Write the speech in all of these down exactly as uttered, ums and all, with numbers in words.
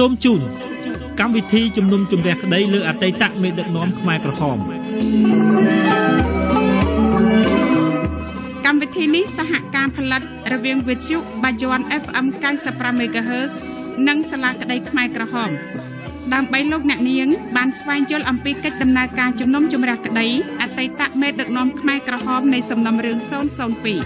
សូមជូនកម្មវិធីជំនុំជម្រះក្តីលើអតីតមេដឹកនាំខ្មែរក្រហមកម្មវិធីនេះសហការផលិតរវាងវិទ្យុបាយ័ន เอฟ เอ็ม เก้าสิบห้า មេហ្គាហឺត និងសាលាក្តីខ្មែរក្រហមដើម្បីលោកអ្នកនាងបានស្វែងយល់អំពីកិច្ចដំណើរការជំនុំជម្រះក្តីអតីតមេដឹកនាំខ្មែរក្រហមនៃសំណុំរឿងศูนย์ศูนย์two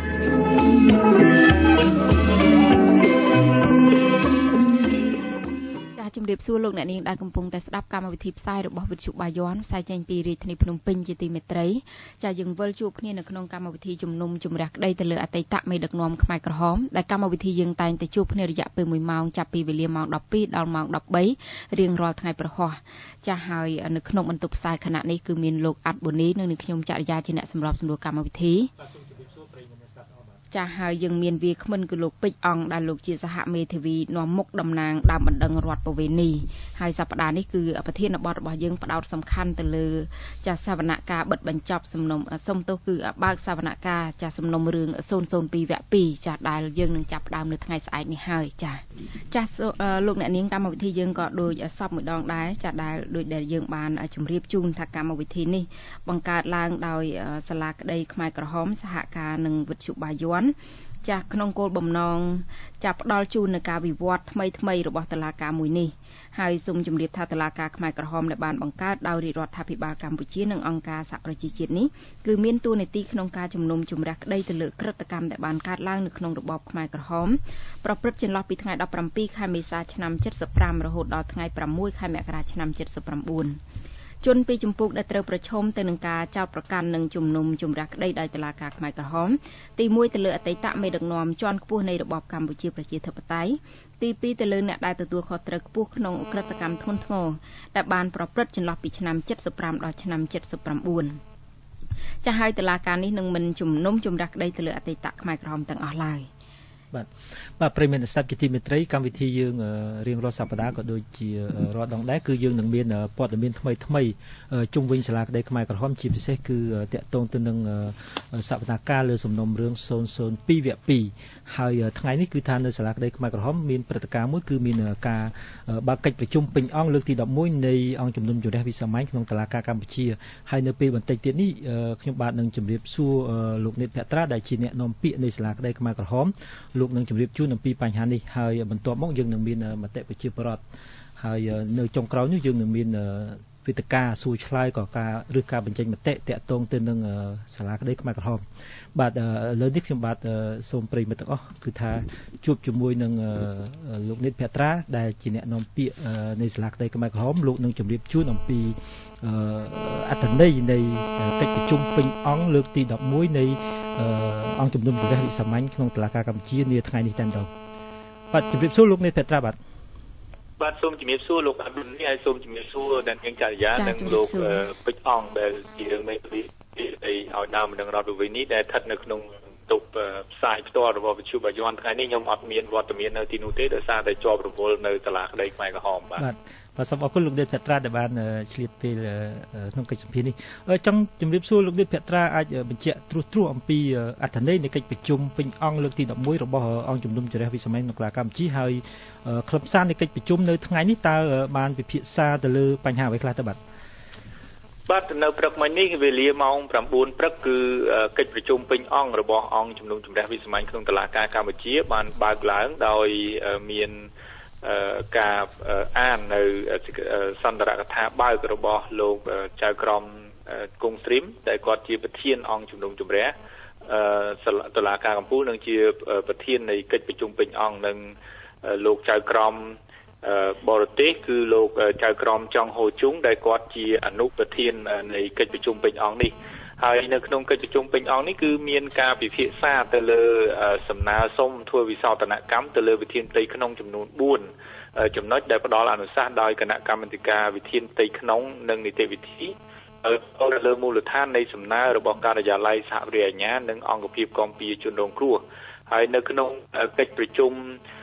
ជំរាបសួរលោកអ្នកនាងដែលកំពុងតែស្ដាប់កម្មវិធីផ្សាយរបស់វិទ្យុបាយ័នផ្សាយចេញពីរាជធានីភ្នំពេញជាទីមេត្រីចាយើងវិលជួបគ្នានៅក្នុងកម្មវិធីជំនុំជម្រះក្តីទៅលើអតីតមេដឹកនាំខ្មែរក្រហមដែលកម្មវិធីយើងតែងតែជួបគ្នារយៈពេលមួយម៉ោងចាប់ពីវេលាម៉ោងtwelveដល់ម៉ោងthirteenរៀងរាល់ថ្ងៃប្រហោះចាហើយនៅក្នុងបន្ទប់ផ្សាយខណៈនេះគឺមានលោកអាត់បូនីនិងនាងខ្ញុំចរិយាជាអ្នកសម្របសម្រួលកម្មវិធីចាហើយយើងមានវាគ្មិនគឺលោកពេជ្រអង្គដែលលោកជាសហមេធាវីនាំមុខតំណាងដើមបណ្ដឹងរដ្ឋបវេនីហើយសប្តាហ៍នេះគឺប្រធានបទរបស់យើងផ្ដោតសំខាន់ទៅលើចាសវនកម្មបិទបញ្ចប់សំណុំសុំទោសគឺបើកសវនកម្មចាសសំណុំរឿងศูนย์ศูนย์twoវគ្គtwoចាសដែលយើងនឹងចាប់ផ្ដើមនៅថ្ងៃស្អែកនេះហើយចាសចាសលោកអ្នកនាងកម្មវិធីយើងក៏ដូចសពមួយដងដែរចាសដែលដូចដែលយើងបានជម្រាបជូនថាកម្មវិធីនេះបង្កើតឡើងដោយសាលាក្តីខ្មែរក្រហមសហការនឹងវិទ្យុបាយ័នចាស់ក្នុងគោលបំណងចាប់ផ្ដល់ជូននៅការវិវត្តថ្មីថ្មីរបស់តុលាការមួយនេះហើយសូមជម្រាបថាតុលាការខ្មែរក្រហមដែលបានបង្កើតដោយរាជរដ្ឋាភិបាលកម្ពុជានិងអង្គការសហប្រជាជាតិនេះគឺមានតួនាទីក្នុងការជំនុំជម្រះក្តីទៅលើក្រឹត្យកម្មដែលបានកើតឡើងនៅក្នុងរបបខ្មែរក្រហមប្រព្រឹត្តចន្លោះពីថ្ងៃseventeenខែមេសាឆ្នាំseventy-fiveរហូតដល់ថ្ងៃsixខែមករាឆ្នាំseventy-nineជនពីចម្ពោះដែលត្រូវប្រឈមទៅនឹងការចោទប្រកាន់និងជំនុំជម្រះក្តីដោយតុលាការខ្មែរក្រហមទីoneទៅលើអតីតមេដឹកនាំជាន់ខ្ពស់នៃរបបកម្ពុជាប្រជាធិបតេយ្យទីtwoទៅលើអ្នកដែលទទួលខុសត្រូវខ្ពស់ក្នុងឧក្រិដ្ឋកម្មធ្ងន់ធ្ងរដែលបានប្រព្រឹត្តចន្លោះពីឆ្នាំseventy-fiveដល់ឆ្នាំseventy-nineចាស់ហើយតុលាការនេះនឹងមិនជំនុំជម្រះក្តីទៅលើអតីតខ្មែរក្រហមទាំងអស់ឡើយបាទបាទប្រិយមិត្តស្ដាប់ជាទីមេត្រីកម្មវិធីយើងរៀងរាល់សប្តាហ៍ក៏ដូចជារាល់ដងដែរគឺយើងនឹងមានព័ត៌មានថ្មីថ្មីជុំវិញសាលាក្តីខ្មែរក្រហមជាពិសេសគឺតាក់ទងទៅនឹងសវនកម្មលើសំណុំរឿងศูนย์ศูนย์twoវគ្គtwoហើយថ្ងៃនេះគឺថានៅសាលាក្តីខ្មែរក្រហមមានព្រឹត្តិការណ៍មួយគឺមានការបើកកិច្ចប្រជុំពេញអង្គលើកទីelevenនៃអង្គជំនុំជម្រះវិសាមញ្ញក្នុងតុលាការកម្ពុជាហើយនៅពេលបន្តិចទៀតនេះខ្ញុំបាទនឹងជម្រាបសួរលោកនិតភក្ត្រាដែលជាអ្នកនាំពាក្យនៃសាលាក្តីខ្មែរក្រហមលោកនឹងជម្រាបជូនអំពីបញ្ហានេះហើយបន្ទាប់មកយើងនឹងមានមតិប្រជាពលរដ្ឋហើយនៅចុងក្រោយនេះយើងនឹងមានវេទិកាសួរឆ្លើយក៏ការឬការបញ្ចេញមតិតាក់ទងទៅនឹងសាលាក្តីខ្មែរក្រហមបាទឥឡូវនេះខ្ញុំបាទសូមប្រិយមិត្តទាំងអស់គឺថាជួបជាមួយនឹងលោកនិតភក្ត្រាដែលជាអ្នកនាំពាក្យនៃសាលាក្តីខ្មែរក្រហមលោកនឹងជម្រាបជូនអំពីអត្ថន័យនៃកិច្ចប្រជុំពេញអង្គលើកទីelevenនៃអង្គជំនុំជម្រះវិសាមញ្ញក្នុងតុលាការកម្ពុជានាថ្ងៃនេះតែម្ដងបាទជម្រាបសួរលោកនិតភក្ត្រាបាទបាទសូមជំរាបសួរលោកអាឌុននេះហើយសូមជំរាបសួរដល់នាងចរិយានិងលោកពេជ្រអង្គដែលជាមេធាវីឲ្យដើមបណ្ដឹងរដ្ឋបវេនីដែលស្ថិតនៅក្នុងតុបផ្សាយផ្ទាល់របស់វិទ្យុបាយ័នថ្ងៃនេះខ្ញុំអត់មានវត្តមាននៅទីនោះទេដោយសារតែជាប់រវល់នៅសាលាក្តីខ្មែរក្រហមបាទបាទបាទសូមអរគុណលោកនិតភក្ត្រាដែលបានឆ្លៀតពេលក្នុងកិច្ចសម្ភាសន៍នេះចង់ជម្រាបសួរលោកនិតភក្ត្រាអាចបញ្ជាក់ត្រួសត្រាសអំពីអត្ថន័យនៃកិច្ចប្រជុំពេញអង្គលើកទីelevenរបស់អង្គជំនុំជម្រះវិសាមញ្ញក្នុងតុលាការកម្ពុជាហើយខ្លឹមសារនៃកិច្ចប្រជុំនៅថ្ងៃនេះតើបានពិភាក្សាទៅលើបញ្ហាអ្វីខ្លះទៅបាទបាទនៅព្រឹកមិញនេះវេលាម៉ោងnineព្រឹកគឺកិច្ចប្រជុំពេញអង្គរបស់អង្គជំនុំជម្រះវិសាមញ្ញក្នុងតុលាការកម្ពុជាបានបើកឡើងដោយមានការអាននៅសន្ទរកថាបើករបស់លោកចៅក្រមគង់ស្រីមដែលគាត់ជាប្រធានអង្គជំនុំជម្រះតុលាការកំពូលនិងជាប្រធាននៃកិច្ចប្រជុំពេញអង្គនិងលោកចៅក្រមបរទេសគឺលោកចៅក្រមចុងហូជុងដែលគាត់ជាអនុប្រធាននៃកិច្ចប្រជុំពេញអង្គនេះហើយនៅក្នុងកិច្ចប្រជុំពេញអង្គនេះគឺមានការពិភាក្សាទៅលើសំណើសុំធ្វើវិសោធនកម្មទៅលើវិធានផ្ទៃក្នុងចំនួនfourចំណុចដែលផ្ដល់អនុសាសន៍ដោយគណៈកម្មាធិការវិធានផ្ទៃក្នុងនិងនីតិវិធីទៅលើមូលដ្ឋាននៃសំណើរបស់ការិយាល័យសហវិរិយអាជ្ញានិងអង្គភាពគាំពារជនរងគ្រោះហើយនៅក្នុងកិច្ចប្រជុំ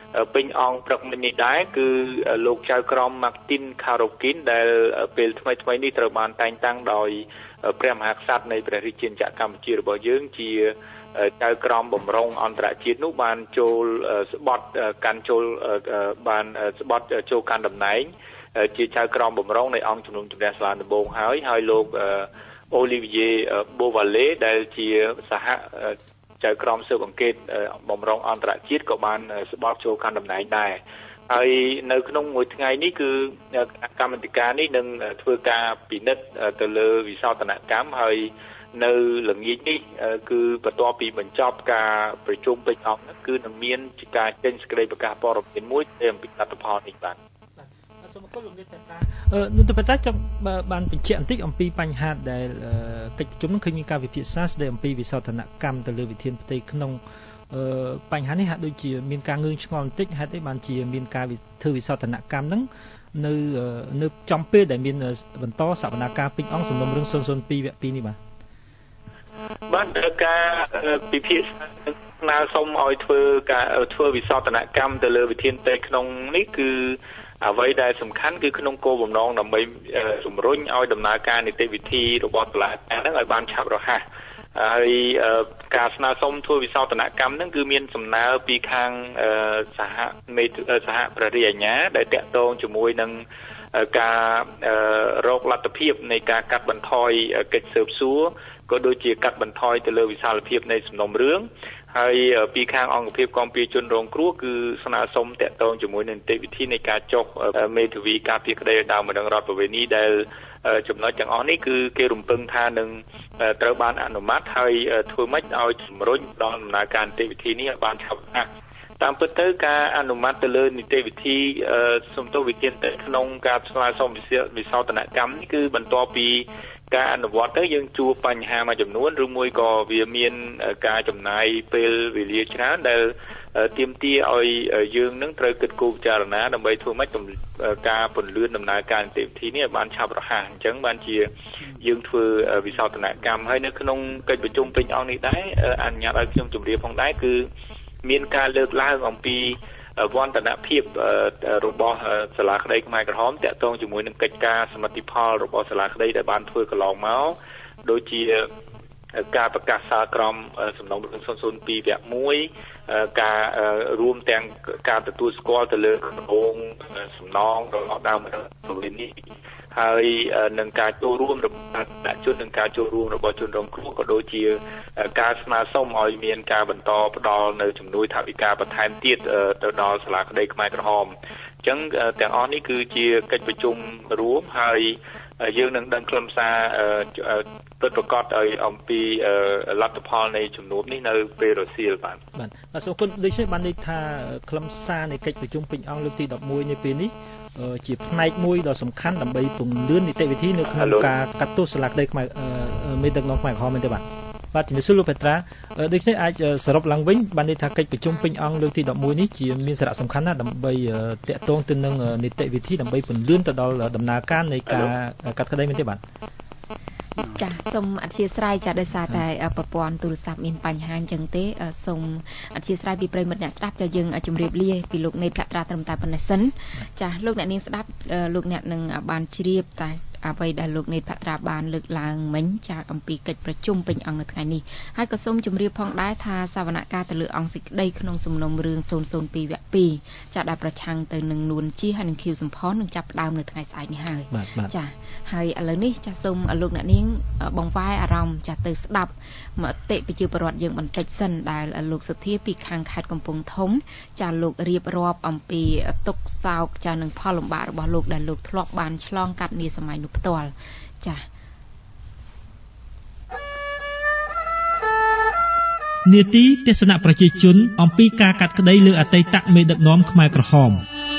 ពេញអង្គព្រឹកមិញនេះដែរគឺលោកចៅក្រម Martin Kharokin ដែលពេលថ្មីថ្មីនេះត្រូវបានតែងតាំងដោយព្រះមហាក្សត្រនៃព្រះរាជាណាចក្រកម្ពុជារបស់យើងជាចៅក្រមបម្រុងអន្តរជាតិនោះបានចូលស្បត់កាន់ចូលបានស្បត់ចូលកាន់តំណែងជាចៅក្រមបម្រុងនៃអង្គជំនុំជម្រះសាលាដំបងហើយហើយលោក Olivier Beauvalet ដែលជាសហចៅក្រមស៊ើបអង្កេតបម្រុងអន្តរជាតិក៏បានស្បត់ចូលកាន់តំណែងដែរហើយនៅក្នុងមួយថ្ងៃនេះគឺកម្មាធិការនេះនឹងធ្វើការពិនិត្យទៅលើវិសោធនកម្មហើយនៅល្ងាចនេះគឺបន្ទាប់ពីបញ្ចប់ការប្រជុំពេញអង្គនោះគឺនឹងមានការចេញសេចក្តីប្រកាសព័ត៌មានមួយអំពីលទ្ធផលនេះបាទសូមអរគុណលោកនាយកតាអឺនោះទៅបន្តចង់បានបញ្ជាក់បន្តិចអំពីបញ្ហាដែលកិច្ចប្រជុំនោះឃើញមានការវិភាសាស្ដីអំពីវិសោធនកម្មទៅលើវិធានផ្ទៃក្នុងអឺបញ្ហានេះហាក់ដូចជាមានការងឿងឆ្ងល់បន្តិចហេតុអីបានជាមានការធ្វើវិសោធនកម្មហ្នឹងនៅនៅចំពេលដែលមានបន្តសវនកម្មពេញអង្គសំណុំរឿងศูนย์ศูนย์twoវគ្គtwoនេះបាទបាទការពិភាក្សាស្នើសុំឲ្យធ្វើការធ្វើវិសោធនកម្មទៅលើវិធានផ្ទៃក្នុងនេះគឺអ្វីដែលសំខាន់គឺក្នុងគោលបំណងដើម្បីជំរុញឲ្យដំណើរការនីតិវិធីរបស់តុលាការហ្នឹងឲ្យបានឆាប់រហ័សហើយការស្នើសុំធ្វើវិសោធនកម្មហ្នឹងគឺមានសំណើពីខាងសហមេសហព្រះរាជអាជ្ញាដែលតាក់ទងជាមួយនឹងការរកលទ្ធភាពនៃការកាត់បន្ថយកិច្ចស៊ើបសួរក៏ដូចជាកាត់បន្ថយទៅលើវិសាលភាពនៃសំណុំរឿងហើយពីខាងអង្គភាពគាំពារជនរងគ្រោះគឺស្នើសុំតាក់ទងជាមួយនឹងនីតិវិធីនៃការចុះមេធាវីការពារក្តីដោយម្ដងរដ្ឋប្រវេណីដែលចំណុចទាំងអស់នេះគឺគេរំពឹងថានឹងត្រូវបានអនុម័តហើយធ្វើម៉េចឲ្យជំរុញដល់ដំណើរការនីតិវិធីនេះឲ្យបានឆាប់រហ័សតាមពិតទៅការអនុម័តទៅលើនីតិវិធីសំទោសវិធានទៅក្នុងការស្នើសុំវិសោធនកម្មនេះគឺបន្ទាប់ពីការអនុវត្តទៅយើងជួបបញ្ហាមួយចំនួនឬមួយក៏វាមានការចំណាយពេលវេលាច្រើនដែលទាមទារឲ្យយើងនឹងត្រូវគិតគូរពិចារណាដើម្បីធ្វើម៉េចការពន្លឿនដំណើរការនីតិវិធីនេះឲ្យបានឆាប់រហ័សអញ្ចឹងបានជាយើងធ្វើវិសោធនកម្មហើយនៅក្នុងកិច្ចប្រជុំពេញអង្គនេះដែរអនុញ្ញាតឲ្យខ្ញុំជម្រាបផងដែរគឺមានការលើកឡើងអំពីវឌ្ឍនភាពរបស់សាលាក្តីខ្មែរក្រហមតាក់ទងជាមួយនឹងកិច្ចការសមិទ្ធផលរបស់សាលាក្តីដែលបានធ្វើកន្លងមកដូចជាការប្រកាសសាលក្រមសំណុំរឿងศูนย์ศูนย์twoវគ្គoneការរួមទាំងការទទួលស្គាល់ទៅលើគម្រោងសំណងរបស់ដើមប្រវេណីហើយនឹងការចូលរួមរបស់ដាក់ជននឹងការចូលរួមរបស់ជនរងគ្រោះក៏ដូចជាការស្នើសុំឲ្យមានការបន្តផ្ដល់នៅជំនួយថវិកាបន្ថែមទៀតទៅដល់សាលាក្តីខ្មែរក្រហមអញ្ចឹងទាំងអស់នេះគឺជាកិច្ចប្រជុំរួមហើយយើងនឹងដឹងខ្លឹមសារពិតប្រាកដឲ្យអំពីលទ្ធផលនៃជំនួបនេះនៅពេលរសៀលបាទបាទអរសូមគុណដូចនេះបានន័យថាខ្លឹមសារនៃកិច្ចប្រជុំពេញអង្គលើកទីelevenនៅពេលនេះជាផ្នែកមួយដ៏សំខាន់ដើម្បីពង្រឹងនីតិវិធីនៅក្នុងការកាត់ទោសសាលាក្តីខ្មែរមេដឹកនាំខ្មែរក្រហមមែនទេបាទបាទជំរាបសួរលោកពេត្រាដូចនេះអាចសរុបឡើងវិញបានន័យថាកិច្ចប្រជុំពេញអង្គលើកទីelevenនេះជាមានសារៈសំខាន់ណាស់ដើម្បីតាក់ទងទៅនឹងនីតិវិធីដើម្បីពង្រឹងទៅដល់ដំណើរការនៃការកាត់ក្តីមែនទេបាទចាសូមអធិស្ឋានចាដោយសារតែប្រព័ន្ធទូរស័ព្ទមានបញ្ហាអញ្ចឹងទេសូមអធិស្ឋានពីប្រិយមិត្តអ្នកស្ដាប់ចាយើងជម្រាបលាពីលោកនេតភក្ត្រាត្រឹមតែប៉ុណ្ណេះសិនចាលោកអ្នកនាងស្ដាប់លោកអ្នកនឹងបានជ្រាបតែអ្វីដែលលោកនេតភក្ត្រាបានលើកឡើងមិញចាអំពីកិច្ចប្រជុំពេញអង្គនៅថ្ងៃនេះហើយក៏សូមជម្រាបផងដែរថាសវនកម្មទៅលើអង្គសេចក្តីក្នុងសំណុំរឿងศูนย์ศูนย์twoវគ្គtwoចាដែលប្រឆាំងទៅនឹងនួនជាហើយនឹងខៀវសំផននឹងចាប់ផ្ដើមនៅថ្ងៃស្អែកនេះហើយចាហើយឥឡូវនេះចាសូមលោកអ្នកនាងបង្វែរអារម្មណ៍ចាទៅស្ដាប់មតិប្រជាពលរដ្ឋយើងបន្តិចសិនដែលលោកសុធាពីខាងខេត្តកំពង់ធំចាលោករៀបរាប់អំពីទុក្ខសោកចានឹងផលលំបាករបស់លោកដែលលោកធ្លាប់បានឆ្លងកាត់នាសម័យនោះផ្ទាល់ចានាទីទេសនៈប្រជាជនអំពីការកាត់ក្តីលើអតីតមេដឹកនាំខ្មែរក្រហម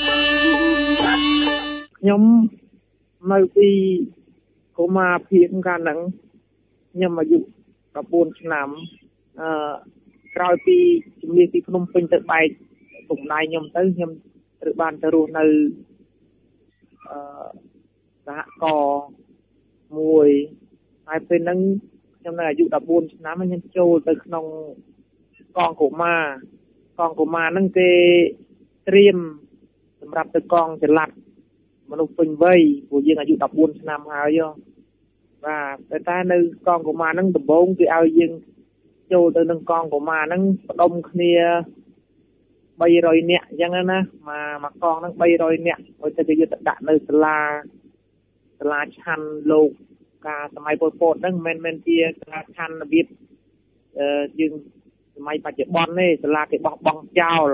ខ្ញុំនៅពីកុមារភាពកាលហ្នឹងខ្ញុំអាយុfourteenឆ្នាំអឺក្រោយពីជំនាញទីភ្នំពេញទៅបែកពុកម្ដាយខ្ញុំទៅខ្ញុំត្រូវបានទៅរស់នៅអឺសហករណ៍មួយហើយពេលហ្នឹងខ្ញុំនៅអាយុfourteenឆ្នាំខ្ញុំចូលទៅក្នុងកងកុមារកងកុមារហ្នឹងគេត្រៀមសម្រាប់ទៅកងចល័តមនុស្សពេញវ័យព្រោះយើងអាយុដប់បួនឆ្នាំហើយបាទតែតែនៅកងកុមារហ្នឹងដំបូងគេឲ្យយើងចូលទៅនឹងកងកុមារហ្នឹងផ្ដុំគ្នា300នាក់អញ្ចឹងណាមកមកកងហ្នឹង300នាក់ហើយទៅគេយកទៅដាក់នៅសាលាសាលាឆាន់លោកការសម័យពលពតហ្នឹងមិនមែនជាសាលាឆាន់របៀបអឺយើងសម័យបច្ចុប្បន្នទេសាលាគេបោះបង់ចោល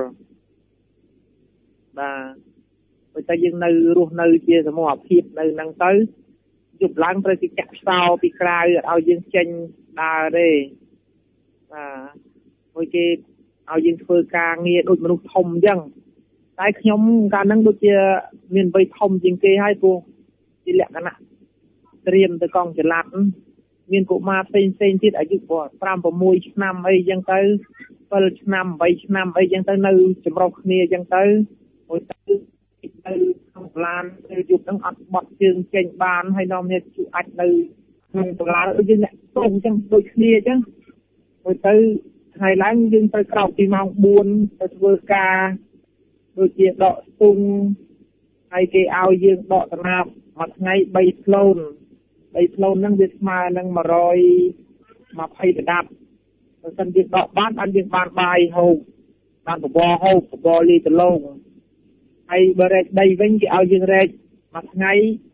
បាទតែយើងនៅរស់នៅជាសមូហភាពនៅហ្នឹងទៅយប់ឡើងត្រូវគេចាក់ខ្សោពីក្រៅអត់ឲ្យយើងចេញដើរទេបាទហើយគេឲ្យយើងធ្វើការងារដូចមនុស្សធំអញ្ចឹងតែខ្ញុំកាលហ្នឹងដូចជាមានវ័យធំជាងគេហើយព្រោះជាលក្ខណៈត្រៀមទៅកងចល័តមានកុមារផ្សេងផ្សេងទៀតអាយុគាត់5 6ឆ្នាំអីអញ្ចឹងទៅ7ឆ្នាំ8ឆ្នាំអីអញ្ចឹងទៅនៅចម្រុះគ្នាអញ្ចឹងទៅហើយទៅទៅក្នុងសាលាទៅយប់ហ្នឹងអត់បត់ជើងចេញបានហើយនាំគ្នាជួអាចនៅក្នុងសាលាដូចយើងអ្នកទោសអញ្ចឹងដូចគ្នាអញ្ចឹងហើយទៅថ្ងៃឡើងយើងត្រូវក្រោកពីម៉ោង4ទៅធ្វើការដូចជាដកស្ទូងហើយគេឲ្យយើងដកតាណាបមួយថ្ងៃ3ផ្លូន3ផ្លូនហ្នឹងវាស្មើនឹង120ប្រដាប់បើសិនយើងដកបានបានយើងបានបាយហូបបានបបរហូបបបរលីដលងហើយបើរែកដីវិញគេឲ្យយើងរែកមួយថ្ងៃ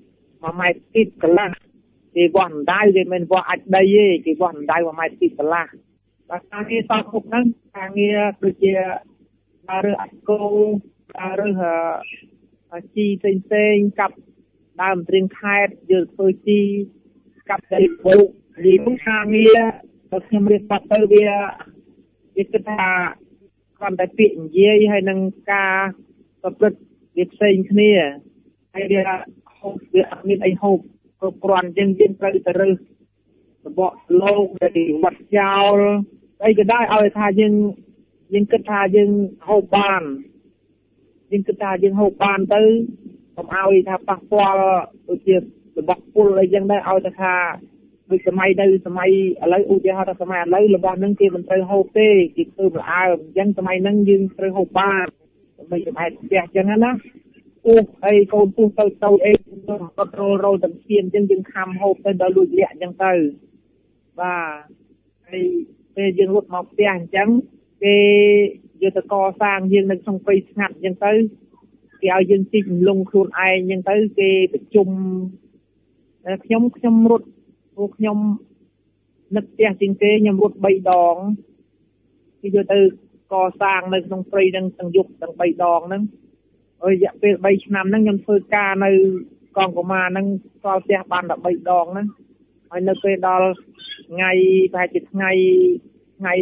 1ម៉ែត្រទីកន្លះគេវាស់អណ្ដៅគេមិនវាស់អាចដីទេគេវាស់អណ្ដៅ1ម៉ែត្រទីកន្លះតែការងារសោកហូបហ្នឹងការងារដូចជាដើររើសអាកូដើររើសអាជីផ្សេងផ្សេងកាប់ដើមត្រៀងខេតយកធ្វើជីកាប់ដីបុកលីនោះការងារទៅខ្ញុំរៀបបាត់ទៅវាវាគិតថាគ្រាន់តែពាក្យនិយាយហើយនឹងការប្រព្រឹត្តវាផ្សេងគ្នាហើយវាហូបវាអត់មានអីហូបគ្រប់គ្រាន់ជាងយើងត្រូវទៅរើសរបបលោកដែលវត្តចោលអីក៏ដោយឲ្យថាយើងយើងគិតថាយើងហូបបានយើងគិតថាយើងហូបបានទៅកុំឲ្យថាប៉ះពាល់ដូចជារបស់ពុលអីចឹងដែរឲ្យតែថាដូចសម័យនៅសម័យឥឡូវឧទាហរណ៍ថាសម័យឥឡូវរបស់ហ្នឹងគេមិនត្រូវហូបទេគេធ្វើម្អើអញ្ចឹងសម័យហ្នឹងយើងត្រូវហូបបានដើម្បីចំហែផ្ទះអញ្ចឹងណាពុះអីកូនពុះទៅទៅអីទៅរត់រលរលទាំងឈាមអញ្ចឹងយើងខំហូបទៅដល់លួចលាក់អញ្ចឹងទៅបាទហើយពេលយើងរត់មកផ្ទះអញ្ចឹងគេយកទៅកសាងយើងនៅក្នុងព្រៃស្ងាត់អញ្ចឹងទៅគេឲ្យយើងជីកលងខ្លួនឯងអញ្ចឹងទៅគេប្រជុំខ្ញុំខ្ញុំរត់ពួកខ្ញុំនឹកផ្ទះជាងគេខ្ញុំរត់3ដងគេយកទៅកសាងនៅក្នុងព្រៃហ្នឹងទាំងយប់ទាំង3ដងហ្នឹងហើយរយៈពេល3ឆ្នាំហ្នឹងខ្ញុំធ្វើការនៅកងកុមារហ្នឹងស្គាល់ផ្ទះបានតែ3ដងហ្នឹងហើយនៅពេលដល់ថ្ងៃប្រហែលជាថ្ងៃថ្ងៃ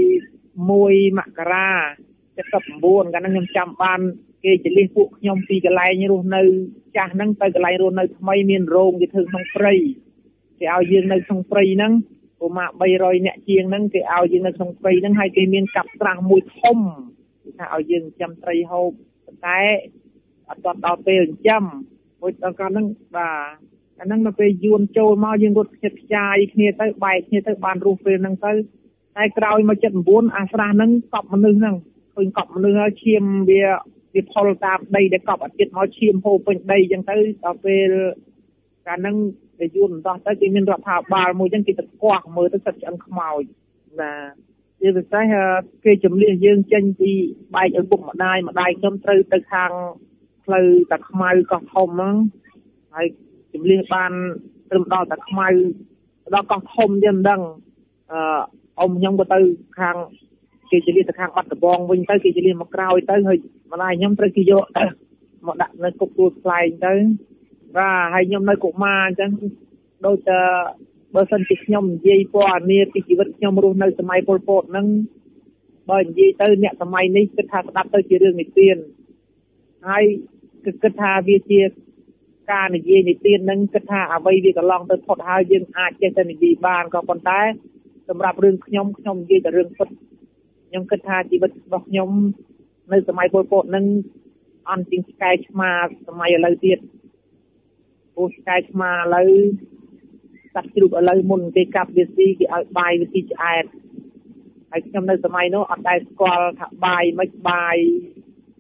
1មករាเจ็ดสิบเก้าកាលហ្នឹងខ្ញុំចាំបានគេចលិះពួកខ្ញុំពីកន្លែងរស់នៅចាស់ហ្នឹងទៅកន្លែងរស់នៅថ្មីមានរោងគេធ្វើក្នុងព្រៃគេឲ្យយើងនៅក្នុងព្រៃហ្នឹងប្រមាណ300នាក់ជាងហ្នឹងគេឲ្យយើងនៅក្នុងព្រៃហ្នឹងហើយគេមានកាប់ស្រះមួយធំគេថាឲ្យយើងចាំត្រីហូបតែអត់ដល់ពេលចិញ្ចឹមមួយដល់កាលហ្នឹងបាទអាហ្នឹងដល់ពេលយួនចូលមកយើងរត់ខ្ជិតខ្ចាយគ្នាទៅបែកគ្នាទៅបានរស់ពេលហ្នឹងទៅតែក្រោយមកเจ็ดสิบเก้าអាស្រះហ្នឹងកប់មនុស្សហ្នឹងឃើញកប់មនុស្សហើយឈាមវាវាផលតាមដីដែលកប់អត់ចិត្តមកឈាមហូរពេញដីអញ្ចឹងទៅដល់ពេលកាលហ្នឹងតែយួនបន្តទៅគេមានរដ្ឋាភិបាលមួយអញ្ចឹងគេទៅកោះមើលទៅសិតឆ្អឹងខ្មោចណាជាពិសេសគេជំនះយើងចេញពីបែកឪពុកម្ដាយម្ដាយខ្ញុំត្រូវទៅខាងផ្លូវតាខ្មៅកោះធំហ្នឹងហើយជំនះបានត្រឹមដល់តាខ្មៅដល់កោះធំទៀតមិនដឹងអឺអ៊ំខ្ញុំក៏ទៅខាងគេជិះទៅខាងបាត់ដំបងវិញទៅគេជិះមកក្រោយទៅហើយម្ដាយខ្ញុំត្រូវគេយកមកដាក់នៅគុកទួលខ្លែងទៅបាទហើយខ្ញុំនៅកុមារអញ្ចឹងដូចតែបើសិនជាខ្ញុំនិយាយព័ត៌មានពីជីវិតខ្ញុំរស់នៅសម័យប៉ុលពតហ្នឹងបើនិយាយទៅអ្នកសម័យនេះគិតថាស្ដាប់ទៅជារឿងនិទានហើយគឺគិតថាវាជាការនិយាយនិទានហ្នឹងគិតថាអ្វីវាកន្លងទៅផុតហើយយើងអាចចេះតែនិយាយបានក៏ប៉ុន្តែសម្រាប់រឿងខ្ញុំខ្ញុំនិយាយតែរឿងពិតខ្ញុំគិតថាជីវិតរបស់ខ្ញុំនៅសម័យប៉ុលពតហ្នឹងអន់ជាងឆ្កែឆ្មាសម័យឥឡូវទៀតអូឆ្កែឆ្មាឥឡូវសត្វជ្រូកឥឡូវមុនគេកាប់វាស៊ីគេឲ្យបាយវាស៊ីឆ្អែតហើយខ្ញុំនៅសម័យនោះអត់ដែលស្គាល់ថាបាយមិនបាយ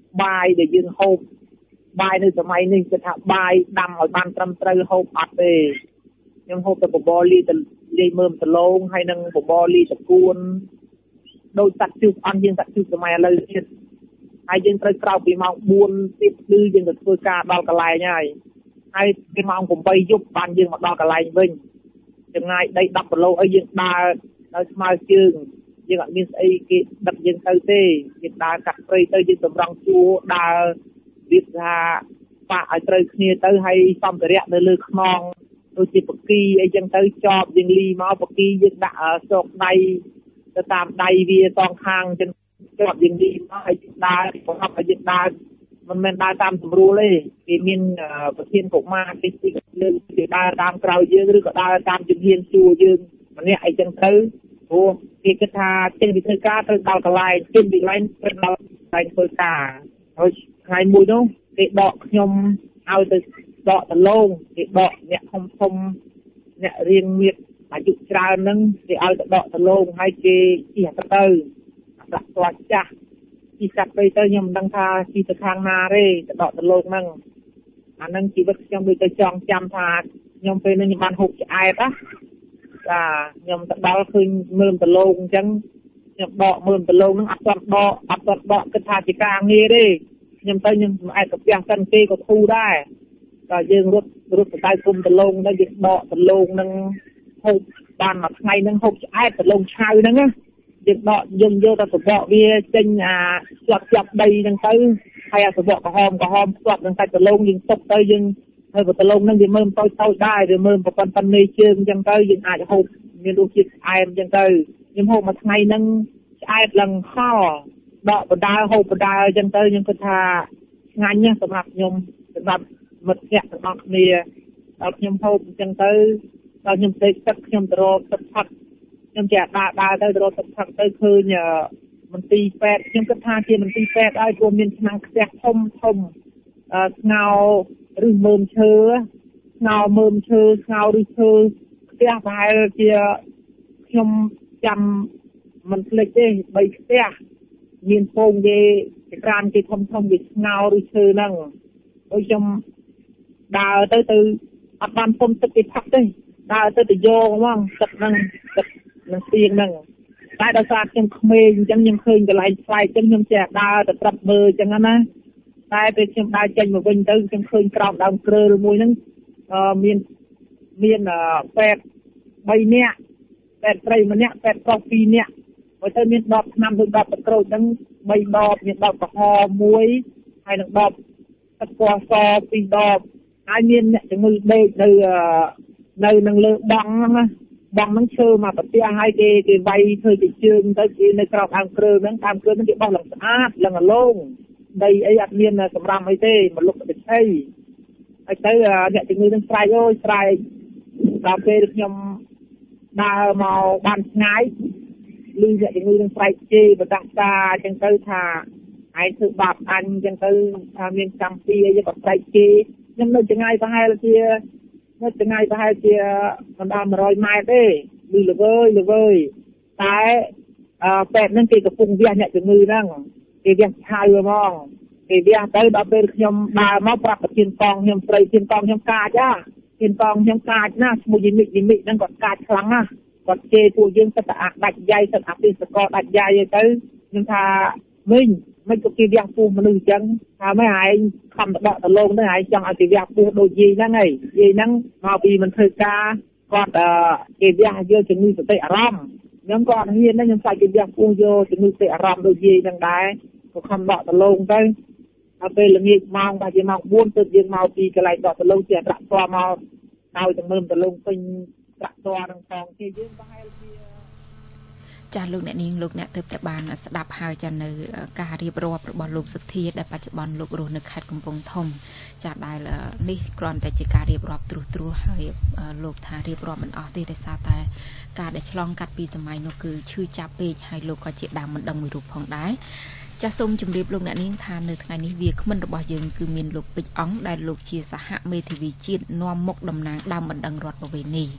បាយដែលយើងហូបបាយនៅសម័យនេះគឺថាបាយដាំឲ្យបានត្រឹមត្រូវហូបអត់ទេខ្ញុំហូបតែបបរលីទៅលាយមើមដលងហើយនឹងបបរលីតគួនដោយសាច់ជូបអន់យើងសាច់ជូបសម័យឥឡូវទៀតហើយយើងត្រូវក្រោកពីម៉ោងបួនទៀតគឺយើងទៅធ្វើការដល់កន្លែងហើយហើយពីម៉ោងប្រាំបីយប់បានយើងមកដល់កន្លែងវិញចម្ងាយដីដប់គីឡូអីយើងដើរដល់ស្មើជើងយើងអត់មានស្អីគេដឹកយើងទៅទេយើងដើរកាត់ព្រៃទៅយើងតម្រង់ជួរដើរវាថាប៉ាឲ្យត្រូវគ្នាទៅហើយសម្ភារៈនៅលើខ្នងដូចជាបកីអីចឹងទៅចប់យើងលីមកបកីយើងដាក់សោកដៃទៅតាមដៃវាសងខាងចឹងជាប់យើងលីមកឲ្យដើរប្រហែលឲ្យយើងដើរមិនមែនដើរតាមស្រួលទេគេមានប្រធានកុមារតិចតិចលើគេដើរតាមក្រោយយើងឬក៏ដើរតាមជំហានជួរយើងម្នាក់អីចឹងទៅព្រោះគេគិតថាចេញពីធ្វើការត្រូវដល់កន្លែងចេញពីកន្លែងត្រូវដល់កន្លែងធ្វើការហើយថ្ងៃមួយនោះគេដកខ្ញុំឲ្យទៅដកដលងគេដកអ្នកធំធំអ្នករៀងមៀតអាយុច្រើនហ្នឹងគេឲ្យទៅដកដលងហើយគេជិះទៅទៅដាក់ស្វាចាស់ជិះកាត់ទៅទៅខ្ញុំមិនដឹងថាជិះទៅខាងណាទេទៅដកដលងហ្នឹងអាហ្នឹងជីវិតខ្ញុំដូចទៅចង់ចាំថាខ្ញុំពេលនេះខ្ញុំបានហូបឆ្អែតណាចាខ្ញុំទៅដល់ឃើញមើលដលងអញ្ចឹងខ្ញុំដកមើលដលងហ្នឹងអត់ទាន់ដកអត់ទាន់ដកគិតថាជាការងារទេខ្ញុំទៅខ្ញុំសម្អែតកាពះសិនគេក៏ធូរដែរតែយើងរត់រត់ទៅដៅគុំដលងទៅយើងដកដលងហ្នឹងហូបបានមួយថ្ងៃហ្នឹងហូបឆ្អែតដលងឆៅហ្នឹងណាយើងដកយើងយកទៅសបកវាចេញអាស្លាប់ចាប់ដីហ្នឹងទៅហើយអាសបកក្រហមក្រហមស្លាប់នឹងសាច់ដលងយើងទុកទៅយើងហើយដលងហ្នឹងវាមើលតូចតូចដែរវាមើលប្រព័ន្ធប៉ុណ្ណេះជើងអញ្ចឹងទៅយើងអាចហូបមានរសជាតិឆ្អែតអញ្ចឹងទៅខ្ញុំហូបមួយថ្ងៃហ្នឹងឆ្អែតឡើងខដកបដាហូបបដាអញ្ចឹងទៅខ្ញុំគិតថាឆ្ងាញ់ណាស់សម្រាប់ខ្ញុំសម្រាប់មិត្តភក្តិទាំងអស់គ្នាដល់ខ្ញុំហូបអញ្ចឹងទៅដល់ខ្ញុំពេកទឹកខ្ញុំទៅរកទឹកផឹកខ្ញុំចេះដើរដើរទៅរកទឹកផឹកទៅឃើញមន្ទីរពេទ្យខ្ញុំគិតថាជាមន្ទីរពេទ្យហើយព្រោះមានឆ្នាំងខ្ទះធំធំស្ងោរឬមើមឈើស្ងោមើមឈើស្ងោឬឈើខ្ទះប្រហែលជាខ្ញុំចាំមិនភ្លេចទេបីខ្ទះមានពងគេចក្រានគេធំធំគេស្ងោឬឈើហ្នឹងដូចខ្ញុំដើរទៅទៅអត់បានពុំទឹកគេផឹកទេដើរទៅទៅយកហ្មងទឹកហ្នឹងទឹកនឹងស្ទៀងហ្នឹងតែដោយសារខ្ញុំក្មេងអញ្ចឹងខ្ញុំឃើញកន្លែងផ្លែអញ្ចឹងខ្ញុំចេះដើរទៅត្រាប់មើលអញ្ចឹងណាតែពេលខ្ញុំដើរចេញមកវិញទៅខ្ញុំឃើញក្រោមដើមគ្រើលមួយហ្នឹងមានមានពេទ្យបីនាក់ពេទ្យស្រីម្នាក់ពេទ្យប្រុសពីរនាក់ហើយទៅមានដបឆ្នាំដូចដបទឹកក្រូចហ្នឹងបីដបមានដបក្រហមមួយហើយនឹងដបទឹកពណ៌សពីរដបហើយមានអ្នកជំងឺដេកនៅនៅនឹងលើបង់ហ្នឹងណាបង់ហ្នឹងឈើមកប្រទះហើយគេគេវាយធ្វើជាជើងទៅគេនៅក្រោមដើមគ្រើហ្នឹងដើមគ្រើហ្នឹងគេបោះឡើងស្អាតឡើងអាឡងដីអីអត់មានសម្រាប់អីទេមកលុកទៅឆៃហើយទៅអ្នកជំងឺហ្នឹងស្រែកអូយស្រែកដល់ពេលខ្ញុំដើរមកបានឆ្ងាយឮអ្នកជំងឺនឹងស្រែកជេរបដាសាអញ្ចឹងទៅថាឯងធ្វើបាបអញអញ្ចឹងទៅថាមានកម្មពីអីក៏ស្រែកជេរខ្ញុំនៅចម្ងាយប្រហែលជានៅចម្ងាយប្រហែលជាបណ្ដាមួយរយម៉ែត្រទេឮល្វើយល្វើយតែពេទ្យហ្នឹងគេកំពុងវះអ្នកជំងឺហ្នឹងគេវះឆៅហ្មងគេវះទៅដល់ពេលខ្ញុំដើរមកប្រាប់ប្រធានកងខ្ញុំស្រីប្រធានកងខ្ញុំកាចហ่าប្រធានកងខ្ញុំកាចណាឈ្មោះយីមិចយីមិចហ្នឹងគាត់កាចខ្លាំងណាស់គាត់ជេរពួកយើងទៅតែអាចដាច់យាយទៅអភិសកលដាច់យាយទៅខ្ញុំថាមិញមិនក៏គេវះពោះមនុស្សអញ្ចឹងថាម៉េចឯងខំដកដលងទៅឯងចង់ឲ្យគេវះពោះដូចយាយហ្នឹងហីយាយហ្នឹងមកពីមិនធ្វើការគាត់គេវះយកជំងឺសតិអារម្មណ៍ខ្ញុំក៏អត់ហ៊ានដែរខ្ញុំសាច់គេវះពោះយកជំងឺសតិអារម្មណ៍ដូចយាយហ្នឹងដែរក៏ខំដកដលងទៅដល់ពេលល្ងាចម៉ោងប្រហែលជាម៉ោងបួនទើបយើងមកពីកន្លែងដកដលងជាអត្រាស្ទមកដោយតែមើលដលងពេញប្រាក់តនឹងផងគេយើងប្រហែលជាចាលោកអ្នកនាងលោកអ្នកទើបតែបានស្ដាប់ហើយចានៅការរៀបរាប់របស់លោកសុធាដែលបច្ចុប្បន្នលោករស់នៅខេត្តកំពង់ធំចាដែលនេះគ្រាន់តែជាការរៀបរាប់ត្រួសត្រាសហើយលោកថារៀបរាប់មិនអស់ទេដោយសារតែការដែលឆ្លងកាត់ពីសម័យនោះគឺឈឺចាប់ពេកហើយលោកក៏ជាដើមមិនដឹងមួយរូបផងដែរចាសសូមជម្រាបលោកអ្នកនាងថានៅថ្ងៃនេះវាគ្មិនរបស់យើងគឺមានលោកពេជ្រអង្គដែលលោកជាសហមេធាវីជាតិនាំមុខតំណាងដើមបណ្ដឹងរដ្ឋបវេនី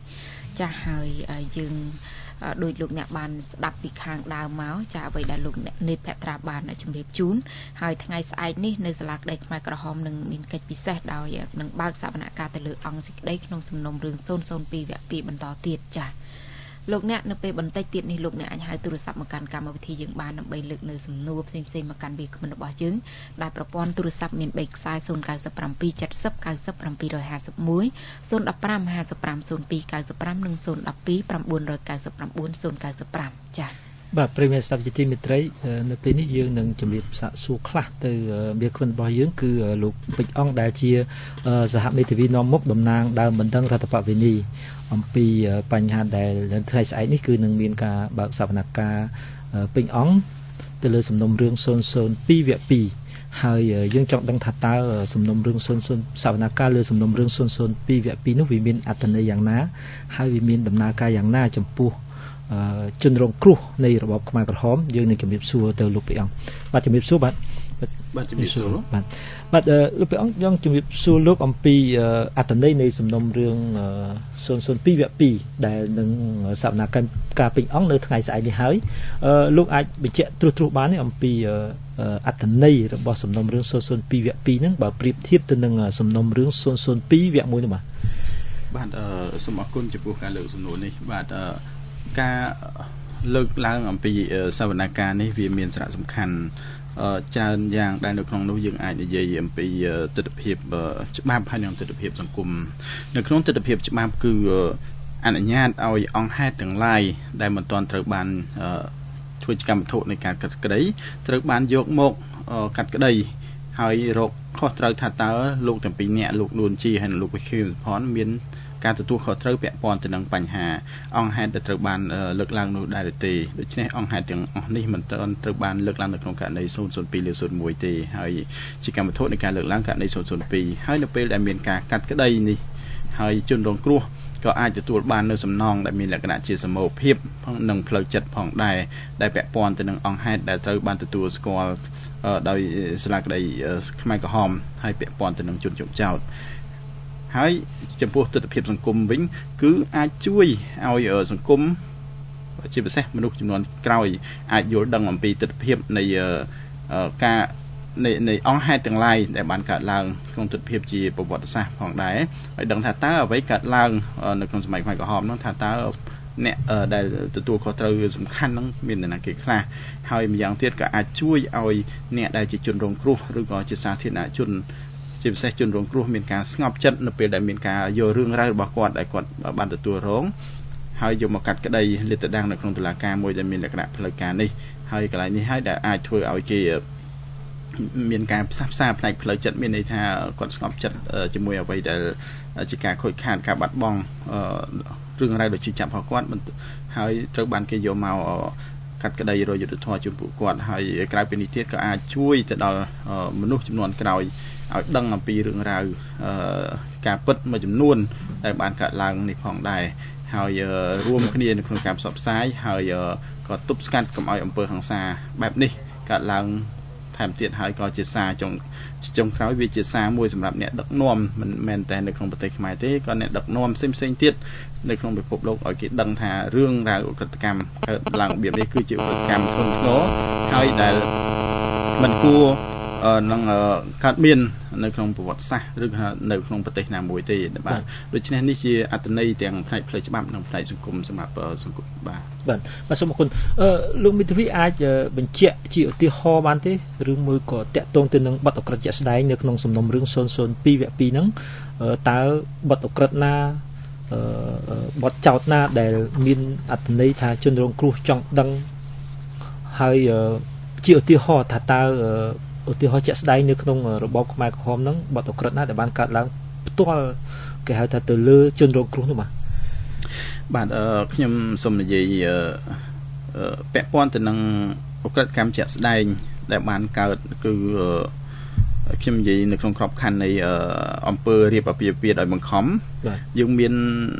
ចាស់ហើយយើងដោយលោកអ្នកបានស្ដាប់ពីខាងដើមមកចាអ្វីដែលលោកអ្នកនេតភក្ត្រាបានជម្រាបជូនហើយថ្ងៃស្អែកនេះនៅសាលាក្តីខ្មែរក្រហមនឹងមានកិច្ចពិសេសដោយនឹងបើកសវនកម្មទៅលើអង្គសេចក្តីក្នុងសំណុំរឿងศูนย์ศูนย์ពីវគ្គពីរបន្តទៀតចាលោកអ្នកនៅពេលបន្តិចទៀតនេះលោកអ្នកអាចហៅទូរស័ព្ទមកកាន់កម្មវិធីយើងបានដើម្បីលើកនៅសំណួរផ្សេងៗមកកាន់វាគ្មិនរបស់យើងដែលប្រព័ន្ធទូរស័ព្ទមានបីខ្សែศูนย์ เก้า เจ็ด เจ็ด เก้า เจ็ด เก้า ห้า หนึ่ง ศูนย์ ห้า ห้า หนึ่ง ศูนย์ ห้า ห้า ศูนย์ two เก้า ห้า និង ศูนย์ หนึ่ง two เก้า เก้า 9 ศูนย์ เก้า ห้า ចា៎បាទប្រិមត្តស្ដាប់ជាទីមេត្រីនៅពេលនេះយើងនឹងជម្រាបសាកសួរខ្លះទៅវាគ្មិនរបស់យើងគឺលោកពេជ្រអង្គដែលជាសហមេធាវីនាំមុខតំណាងដើមបណ្ដឹងរដ្ឋបវេនីអំពីបញ្ហាដែលថ្ងៃស្អែកនេះគឺនឹងមានការបើកសវនកម្មពេញអង្គទៅលើសំណុំរឿងศูนย์ ศูนย์ ពីរ វគ្គពីរហើយយើងចង់ដឹងថាតើសំណុំរឿងศูนย์ ศูนย์ សវនកម្មលើសំណុំរឿងศูนย์ ศูนย์ ពីរ វគ្គពីរនោះវាមានអត្ថន័យយ៉ាងណាហើយវាមានដំណើរការយ៉ាងណាចំពោះជនរងគ្រោះនៃរបបខ្មែរក្រហមយើងនឹងជម្រាបសួរទៅលោកពេជ្រអង្គបាទជម្រាបសួរបាទបាទជម្រាបសួរបាទបាទលោកពេជ្រអង្គយើងជម្រាបសួរលោកអំពីអត្ថន័យនៃសំណុំរឿងศูนย์ ศูนย์ ពីរ វគ្គពីរដែលនឹងសវនកម្មការពេញអង្គនៅថ្ងៃស្អែកនេះហើយលោកអាចបញ្ជាក់ត្រួសត្រាសបានទេអំពីអត្ថន័យរបស់សំណុំរឿងศูนย์ ศูนย์ ពីរ វគ្គពីរហ្នឹងបើប្រៀបធៀបទៅនឹងសំណុំរឿងศูนย์ ศูนย์ ពីរ វគ្គមួយនោះបាទបាទសូមអរគុណចំពោះការលើកសំណួរនេះបាទការលើកឡើងអំពីសវនកម្មនេះវាមានសារៈសំខាន់ច្រើនយ៉ាងដែលនៅក្នុងនោះយើងអាចនិយាយអំពីទស្សនវិជ្ជាច្បាប់ហើយនិងទស្សនវិជ្ជាសង្គមនៅក្នុងទស្សនវិជ្ជាច្បាប់គឺអនុញ្ញាតឲ្យអង្គហេតុទាំងឡាយដែលមិនទាន់ត្រូវបានធ្វើជាកម្មវត្ថុនៃការកាត់ក្តីត្រូវបានយកមកកាត់ក្តីហើយរកខុសត្រូវថាតើលោកទាំងពីរនាក់លោកនួនជីហើយនិងលោកវិខៀវផនមានការទទួលខុសត្រូវពាក់ព័ន្ធទៅនឹងបញ្ហាអង្គហេតុដែលត្រូវបានលើកឡើងនោះដែរទេដូច្នេះអង្គហេតុទាំងអស់នេះមិនទាន់ត្រូវបានលើកឡើងនៅក្នុងករណីศูนย์ ศูนย์ ពីរ លើศูนย์ មួយទេហើយជាកម្មវត្ថុនៃការលើកឡើងករណីศูนย์ ศูนย์ ពីរហើយនៅពេលដែលមានការកាត់ក្តីនេះហើយជនរងគ្រោះក៏អាចទទួលបាននៅសំណងដែលមានលក្ខណៈជាសមូហភាពនិងផ្លូវចិត្តផងដែរដែលពាក់ព័ន្ធទៅនឹងអង្គហេតុដែលត្រូវបានទទួលស្គាល់ដោយសាលាក្តីខ្មែរក្រហមហើយពាក់ព័ន្ធទៅនឹងជនជាប់ចោទហើយចំពោះទស្សនវិជ្ជាសង្គមវិញគឺអាចជួយឲ្យសង្គមជាពិសេសមនុស្សចំនួនក្រោយអាចយល់ដឹងអំពីទស្សនវិជ្ជានៃការនៃនៃអង្គហេតុទាំងឡាយដែលបានកើតឡើងក្នុងទស្សនវិជ្ជាជាប្រវត្តិសាស្ត្រផងដែរហើយដឹងថាតើអ្វីកើតឡើងនៅក្នុងសម័យខ្មែរក្រហមនោះថាតើអ្នកដែលទទួលខុសត្រូវសំខាន់ហ្នឹងមាននរណាគេខ្លះហើយម្យ៉ាងទៀតក៏អាចជួយឲ្យអ្នកដែលជាជនរងគ្រោះឬក៏ជាសាធារណជនជាពិសេសជនរងគ្រោះមានការស្ងប់ចិត្តនៅពេលដែលមានការយករឿងរ៉ាវរបស់គាត់ដែលគាត់បានទទួលរងហើយយកមកកាត់ក្តីលាតត្រដាងនៅក្នុងតុលាការមួយដែលមានលក្ខណៈផ្លូវការនេះហើយកន្លែងនេះហើយដែលអាចធ្វើឲ្យគេមានការផ្សះផ្សាផ្នែកផ្លូវចិត្តមានន័យថាគាត់ស្ងប់ចិត្តជាមួយអ្វីដែលជាការខូចខាតការបាត់បង់រឿងរ៉ាវដូចជាចាប់របស់គាត់ហើយត្រូវបានគេយកមកកាត់ក្តីរយុទ្ធធម៌ចំពោះគាត់ហើយក្រៅពីនេះទៀតក៏អាចជួយទៅដល់មនុស្សចំនួនក្រោយឲ្យដឹងអំពីរឿងរ៉ាវការពិតមួយចំនួនដែលបានកើតឡើងនេះផងដែរហើយរួមគ្នានៅក្នុងការផ្សព្វផ្សាយហើយក៏ទប់ស្កាត់កុំឲ្យអំពើហិង្សាបែបនេះកើតឡើងថែមទៀតហើយក៏ជាសារចុងចុងក្រោយវាជាសារមួយសម្រាប់អ្នកដឹកនាំមិនមែនតែនៅក្នុងប្រទេសខ្មែរទេក៏អ្នកដឹកនាំផ្សេងផ្សេងទៀតនៅក្នុងពិភពលោកឲ្យគេដឹងថារឿងរ៉ាវឧក្រិដ្ឋកម្មកើតឡើងរបៀបនេះគឺជាឧក្រិដ្ឋកម្មធ្ងន់ធ្ងរហើយដែលមិនគួរនឹងកើតមាននៅក្នុងប្រវត្តិសាស្ត្រឬនៅក្នុងប្រទេសណាមួយទេបាទដូច្នេះនេះជាអត្ថន័យទាំងផ្នែកផ្លូវច្បាប់និងផ្នែកសង្គមសម្រាប់សង្គមបាទបាទបាទសូមអរគុណអឺលោកមេធាវីអាចបញ្ជាក់ជាឧទាហរណ៍បានទេឬមួយក៏តាក់ទងទៅនឹងបទអក្រិតជាក់ស្ដែងនៅក្នុងសំណុំរឿងศูนย์ ศูนย์ ពីរ វគ្គពីរហ្នឹងតើបទអក្រិតណាបទចោទណាដែលមានអត្ថន័យថាជនរងគ្រោះចង់ដឹងហើយជាឧទាហរណ៍ថាតើឧទាហរណ៍ជាក់ស្ដែងនៅក្នុងរបបខ្មែរក្រហមហ្នឹងបទអក្រិតណាដែលបានកើតឡើងផ្ទាល់គេហៅថាទៅលើជនរងគ្រោះនោះបាទបាទខ្ញុំសូមនិយាយពាក់ព័ន្ធទៅនឹងអក្រិតកម្មជាក់ស្ដែងដែលបានកើតគឺខ្ញុំនិយាយនៅក្នុងក្របខ័ណ្ឌនៃអង្គើរៀបអាពាហ៍ពិពាហ៍ដោយបង្ខំយើងមាន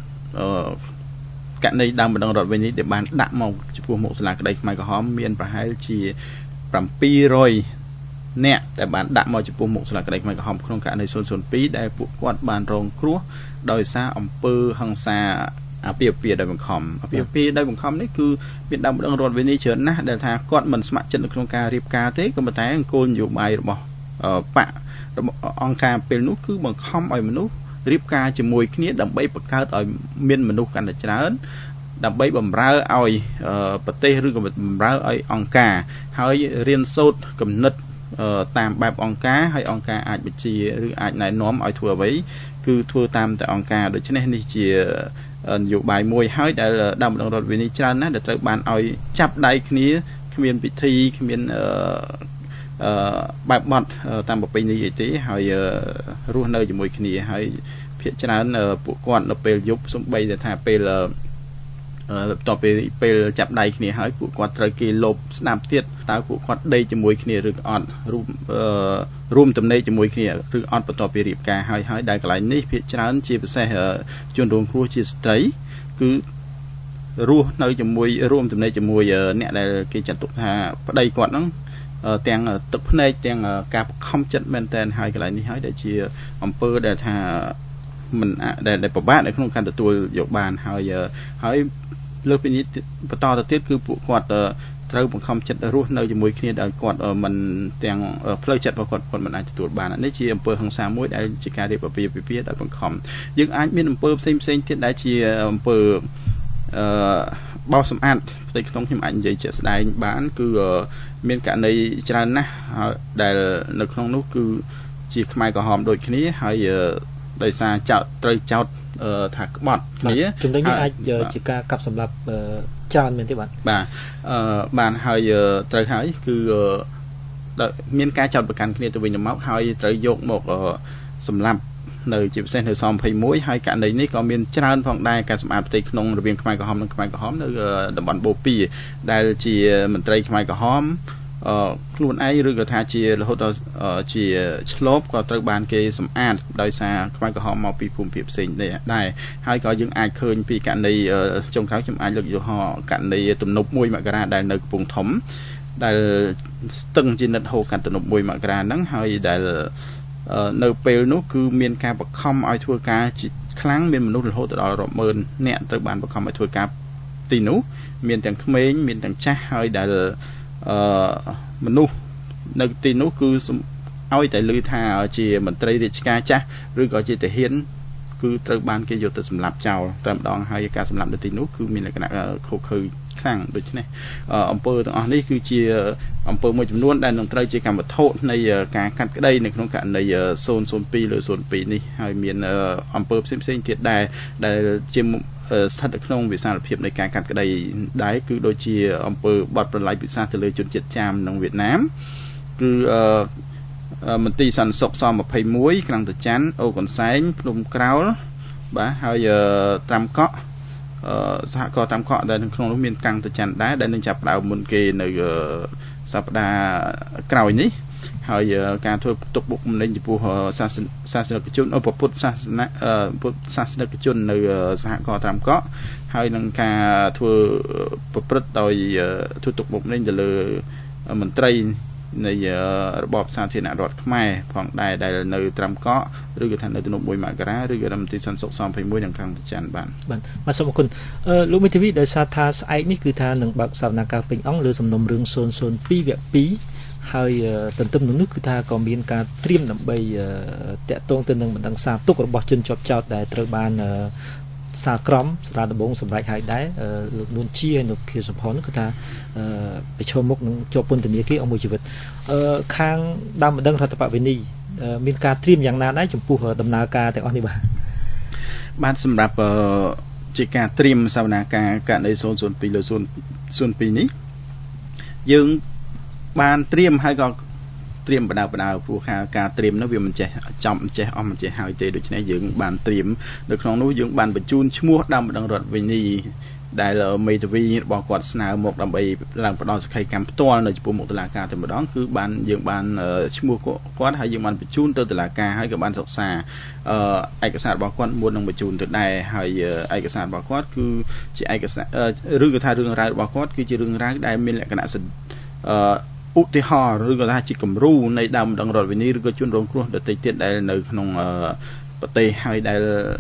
ករណីដើមបណ្ដឹងរដ្ឋវិញនេះដែលបានដាក់មកចំពោះមុខសាលាក្តីខ្មែរក្រហមមានប្រហែលជាbảy trămអ្នកដែលបានដាក់មកចំពោះមុខសាលាក្តីខ្មែរក្រហមក្នុងករណីศูนย์ ศูนย์ ពីរដែលពួកគាត់បានរងគ្រោះដោយសារអំពើហិង្សាអាពាហ៍ពិពាហ៍ដោយបង្ខំអាពាហ៍ពិពាហ៍ដោយបង្ខំនេះគឺមានដើមម្ដងរដ្ឋវិនិច្ឆ័យច្រើនណាស់ដែលថាគាត់មិនស្ម័គ្រចិត្តនៅក្នុងការរៀបការទេក៏ប៉ុន្តែគោលនយោបាយរបស់បកអង្គការពេលនោះគឺបង្ខំឲ្យមនុស្សរៀបការជាមួយគ្នាដើម្បីបង្កើតឲ្យមានមនុស្សកាន់តែច្រើនដើម្បីបម្រើឲ្យប្រទេសឬក៏បម្រើឲ្យអង្គការហើយរៀនសូត្រគំនិតតាមបែបអង្គការហើយអង្គការអាចបញ្ជាឬអាចណែនាំឲ្យធ្វើអ្វីគឺធ្វើតាមតែអង្គការដូច្នេះនេះជានយោបាយមួយហើយដែលដើមម្ដងរដ្ឋវិនិច្ឆ័យច្រើនណាស់ដែលត្រូវបានឲ្យចាប់ដៃគ្នាគ្មានពិធីគ្មានអឺអឺបែបបត់តាមប្រពៃណីអីទេហើយរស់នៅជាមួយគ្នាហើយភាគច្រើនពួកគាត់នៅពេលយប់សំបីតែថាពេលបន្ទាប់ពីពេលចាប់ដៃគ្នាហើយពួកគាត់ត្រូវគេលបស្ដាប់ទៀតតើពួកគាត់ដេកជាមួយគ្នាឬអត់រួមរួមទំនេរជាមួយគ្នាឬអត់បន្ទាប់ពីរៀបការហើយហើយដែលកន្លែងនេះភាគច្រើនជាពិសេសជនរងគ្រោះជាស្ត្រីគឺរស់នៅជាមួយរួមទំនេរជាមួយអ្នកដែលគេចាត់ទុកថាប្តីគាត់ហ្នឹងទាំងទឹកភ្នែកទាំងការបង្ខំចិត្តមែនតើហើយកន្លែងនេះហើយដែលជាអំពើដែលថាមិនដែលពិបាកនៅក្នុងការទទួលយកបានហើយហើយលើពីនេះបន្តទៅទៀតគឺពួកគាត់ត្រូវបង្ខំចិត្តរស់នៅជាមួយគ្នាដោយគាត់មិនទាំងផ្លូវចិត្តរបស់គាត់គាត់មិនអាចទទួលបាននេះជាអំពើហិង្សាមួយដែលជាការរៀបអាពាហ៍ពិពាហ៍ដោយបង្ខំយើងអាចមានអំពើផ្សេងផ្សេងទៀតដែលជាអំពើអឺបោសសម្អាតផ្ទៃក្នុងខ្ញុំអាចនិយាយជាក់ស្ដែងបានគឺមានករណីច្រើនណាស់ដែលនៅក្នុងនោះគឺជាខ្មែរក្រហមដូចគ្នាហើយដោយសារចោតត្រូវចោតថាក្បត់គ្នាចំណុចនេះអាចជាការកាប់សម្លាប់ច្រើនមែនទេបាទបាទអឺបានហើយត្រូវហើយគឺមានការចោតប្រកាន់គ្នាទៅវិញទៅមកហើយត្រូវយកមកសម្លាប់នៅជាពិសេសនៅស-ยี่สิบเอ็ดហើយករណីនេះក៏មានច្រើនផងដែរការសម្អាតផ្ទៃក្នុងរវាងខ្មែរក្រហមនិងខ្មែរក្រហមនៅតំបន់បូព៌ាដែលជាមន្ត្រីខ្មែរក្រហមអឺខ្លួនឯងឬក៏ថាជារហូតដល់ជាឆ្លប់ក៏ត្រូវបានគេសម្អាតដោយសារខ្មែរក្រហមមកពីភូមិភាគផ្សេងដែរហើយក៏យើងអាចឃើញពីករណីចុងក្រោយខ្ញុំអាចលើកយកករណីទំនប់មួយមករាដែលនៅកំពង់ធំដែលស្ទឹងជានិតហូរកាត់ទំនប់មួយមករាហ្នឹងហើយដែលនៅពេលនោះគឺមានការបង្ខំឲ្យធ្វើការខ្លាំងមានមនុស្សរហូតដល់រាប់ម៉ឺននាក់ត្រូវបានបង្ខំឲ្យធ្វើការទីនោះមានទាំងក្មេងមានទាំងចាស់ហើយដែលអឺមនុស្សនៅទីនោះគឺឲ្យតែឮថាជាមន្ត្រីរាជការចាស់ឬក៏ជាទាហានគឺត្រូវបានគេយកទៅសម្លាប់ចោលតែម្ដងហើយការសម្លាប់នៅទីនោះគឺមានលក្ខណៈខុសខើខ្លាំងដូច្នេះអំពើទាំងអស់នេះគឺជាអំពើមួយចំនួនដែលនឹងត្រូវជាកម្មវត្ថុនៃការកាត់ក្តីនៅក្នុងករណីศูนย์ศูนย์สองលើศูนย์สองនេះហើយមានអំពើផ្សេងផ្សេងទៀតដែរដែលជាស្ថិតនៅក្នុងវិសាលភាពនៃការកាត់ក្តីដែរគឺដូចជាអំពើបទប្រល័យពិសាសទៅលើជនជាតិចាមនៅវៀតណាមគឺមន្ទីរសន្តិសុខស-ยี่สิบเอ็ดក្រាំងតាច័ន្ទអូកន្សែងភ្នំក្រោលបាទហើយត្រាំកក់សហគមន៍ត្រាំកក់ដែលក្នុងនោះមានកាំងតាច័ន្ទដែរដែលនឹងចាប់ដើមមុនគេនៅសប្តាហ៍ក្រោយនេះហើយការធ្វើទុកបុកម្នេញចំពោះសាសសាសនិកជនអពុទ្ធសាសនាពុទ្ធសាសនិកជននៅសហគមន៍ត្រាំកក់ហើយនឹងការធ្វើប្រព្រឹត្តដោយធ្វើទុកបុកម្នេញទៅលើមន្ត្រីនៃរបបសាធារណរដ្ឋខ្មែរផងដែរដែលនៅត្រាំកក់ឬក៏ថានៅទំនប់មួយមករាឬក៏មន្ទីរសន្តិសុខស-ยี่สิบเอ็ดនិងខាងតាចាន់បានបាទបាទសូមអរគុណលោកមេធាវីដោយសារថាស្អែកនេះគឺថានឹងបើកសវនកម្មពេញអង្គលើសំណុំរឿងศูนย์ศูนย์สองវគ្គពីរហើយទន្ទឹមនឹងនោះគឺថាក៏មានការត្រៀមដើម្បីតាក់ទងទៅនឹងបណ្ដឹងសារទុករបស់ជនជាប់ចោទដែលត្រូវបានសាលក្រមស្រាលដំបងសម្រាប់ឲ្យដែរលោកនួនជាហើយលោកខៀវសំផនគឺថាប្រឈមមុខនឹងជាប់ពន្ធនាគារអស់មួយជីវិតខាងដើមបណ្ដឹងរដ្ឋបវេនីមានការត្រៀមយ៉ាងណាដែរចំពោះដំណើរការទាំងអស់នេះបាទបាទសម្រាប់ជាការត្រៀមសវនាការករណីศูนย์ศูนย์สองលើศูนย์ศูนย์สองនេះយើងបានត្រៀមហើយក៏ត្រៀមបដៅបដៅព្រោះការត្រៀមនោះវាមិនចេះចំមិនចេះអស់មិនចេះហើយទេដូច្នេះយើងបានត្រៀមនៅក្នុងនោះយើងបានបញ្ជូនឈ្មោះដើមបណ្ដឹងរដ្ឋវិនីដែលមេធាវីរបស់គាត់ស្នើមកដើម្បីឡើងផ្ដល់សក្ខីកម្មផ្ទាល់នៅចំពោះមុខតុលាការតែម្ដងគឺបានយើងបានឈ្មោះគាត់ហើយយើងបានបញ្ជូនទៅតុលាការហើយក៏បានសិក្សាឯកសាររបស់គាត់មុននឹងបញ្ជូនទៅដែរហើយឯកសាររបស់គាត់គឺជាឯកសារឬក៏ថារឿងរ៉ាវរបស់គាត់គឺជារឿងរ៉ាវដែលមានលក្ខណៈអឺឧទាហរណ៍ឬក៏ថាជាគំរូនៃដើមម្ដងរដ្ឋវិនីឬក៏ជនរងគ្រោះដទៃទៀតដែលនៅក្នុងប្រទេសហើយដែល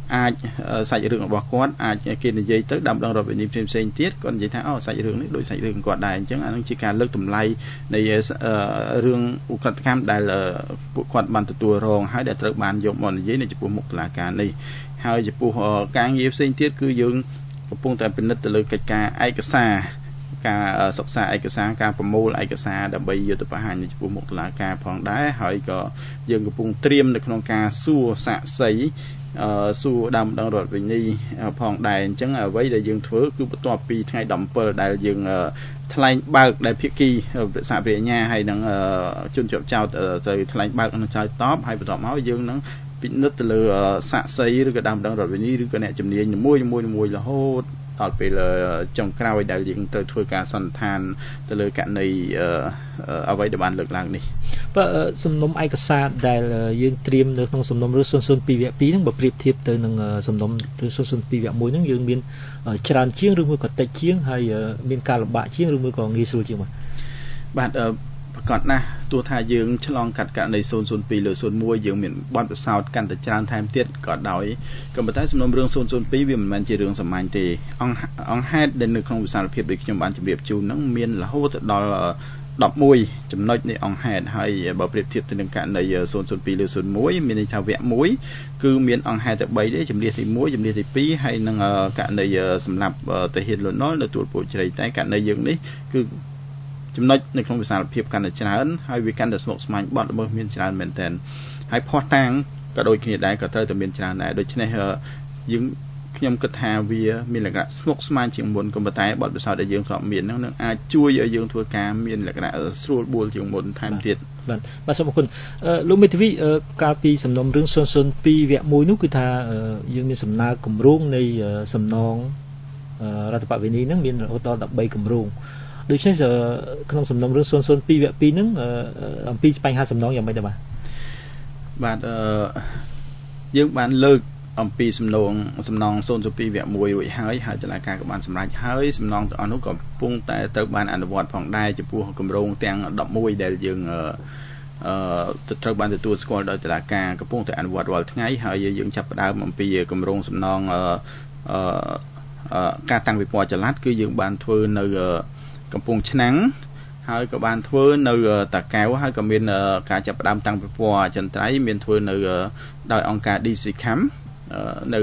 អាចសាច់រឿងរបស់គាត់អាចគេនិយាយទៅដើមដងរដ្ឋវិនិច្ឆ័យផ្សេងៗទៀតគាត់និយាយថាអូសាច់រឿងនេះដូចសាច់រឿងគាត់ដែរអញ្ចឹងអានឹងជាការលើកតម្លៃនៃរឿងឧក្រិដ្ឋកម្មដែលពួកគាត់បានទទួលរងហើយដែលត្រូវបានយកមកនិយាយនៅចំពោះមុខតុលាការនេះហើយចំពោះការងារផ្សេងទៀតគឺយើងកំពុងតែពិនិត្យទៅលើកិច្ចការឯកសារការសិក្សាឯកសារការប្រមូលឯកសារដើម្បីយកទៅបង្ហាញនៅចំពោះមុខតុលាការផងដែរហើយក៏យើងកំពុងត្រៀមនៅក្នុងការសួរសាកសីអឺសួរដើមដងរដ្ឋវិន័យផងដែរអញ្ចឹងអ្វីដែលយើងធ្វើគឺបន្ទាប់ពីថ្ងៃដប់7ដែលយើងថ្លែងបើកដែលភាគីសហប្រញ្ញាហើយនឹងជនជាប់ចោទទៅថ្លែងបើកនឹងឆ្លើយតបហើយបន្ទាប់មកយើងនឹងពិនិត្យទៅលើសាកសីឬក៏ដើមដងរដ្ឋវិន័យឬក៏អ្នកជំនាញមួយមួយមួយរហូតដល់ពេលចុងក្រោយដែលយើងត្រូវធ្វើការសន្និដ្ឋានទៅលើករណីអ្វីដែលបានលើកឡើងនេះបាទសំណុំឯកសារដែលយើងត្រៀមនៅក្នុងសំណុំរឿងศูนย์ศูนย์ពីរវគ្គពីរហ្នឹងបើប្រៀបធៀបទៅនឹងសំណុំរឿងศูนย์ศูนย์ពីរវគ្គមួយហ្នឹងយើងមានច្រើនជាងឬមួយក៏តិចជាងហើយមានការលំបាកជាងឬមួយក៏ងាយស្រួលជាងបាទបាទប្រកាសណាស់ទោះថាយើងឆ្លងកាត់ករណីศูนย์ศูนย์ពីរលើศูนย์មួយយើងមានបទពិសោធន៍កាន់តែច្រើនថែមទៀតក៏ដោយក៏ប៉ុន្តែសំណុំរឿងศูนย์ศูนย์ពីរវាមិនមែនជារឿងសាមញ្ញទេអង្គអង្គហេតុដែលនៅក្នុងវិសាលភាពដូចខ្ញុំបានជម្រាបជូនហ្នឹងមានរហូតដល់ដប់មួយចំណុចនៃអង្គហេតុហើយបើប្រៀបធៀបទៅនឹងករណីศูนย์ศูนย์ពីរលើศูนย์មួយមានន័យថាវគ្គមួយគឺមានអង្គហេតុតែបីទេជំនាញទីមួយជំនាញទីពីរហើយនឹងករណីសម្រាប់ទាហានលន់នល់នៅទួលពូជជ្រៃតែករណីយើងនេះគឺចំណុចនៅក្នុងវិសាលភាពកាន់តែច្រើនហើយវាកាន់តែស្មុគស្មាញបត់ល្មើសមានច្រើនមែនទែនហើយភ័ស្តុតាងក៏ដូចគ្នាដែរក៏ត្រូវតែមានច្រើនដែរដូច្នេះយើងខ្ញុំគិតថាវាមានលក្ខណៈស្មុគស្មាញជាងមុនក៏ប៉ុន្តែបទពិសោធន៍ដែលយើងធ្លាប់មានហ្នឹងនឹងអាចជួយឲ្យយើងធ្វើការមានលក្ខណៈស្រួលបួលជាងមុនថែមទៀតបាទបាទសូមអរគុណលោកមេធាវីកាលពីសំណុំរឿងศูนย์ศูนย์ពីរវគ្គមួយនោះគឺថាយើងមានសំណើគម្រោងនៃសំណងរដ្ឋបាលវិន័យហ្នឹងមានរហូតដល់ដប់បីគម្រោងដូច្នេះក្នុងសំណុំរឿងศูนย์ศูนย์ពីរវគ្គពីរហ្នឹងអំពីបញ្ហាសំណងយ៉ាងម៉េចដែរបាទបាទអឺយើងបានលើកអំពីសំណងសំណងศูนย์ศูนย์ពីរវគ្គមួយរួចហើយហើយតុលាការក៏បានសម្រេចហើយសំណងទាំងអស់នោះក៏កំពុងតែត្រូវបានអនុវត្តផងដែរចំពោះគម្រោងទាំងដប់មួយដែលយើងអឺត្រូវបានទទួលស្គាល់ដោយតុលាការកំពុងតែអនុវត្តរាល់ថ្ងៃហើយយើងចាប់ផ្ដើមអំពីគម្រោងសំណងអឺការតាំងពិព័រណ៍ចល័តគឺយើងបានធ្វើនៅកំពង់ឆ្នាំងហើយក៏បានធ្វើនៅតាកែវហើយក៏មានការចាប់ផ្ដើមតាំងពិព័រណ៍អចិន្ត្រៃយ៍មានធ្វើនៅដោយអង្គការ ឌី ស៊ី Camp នៅ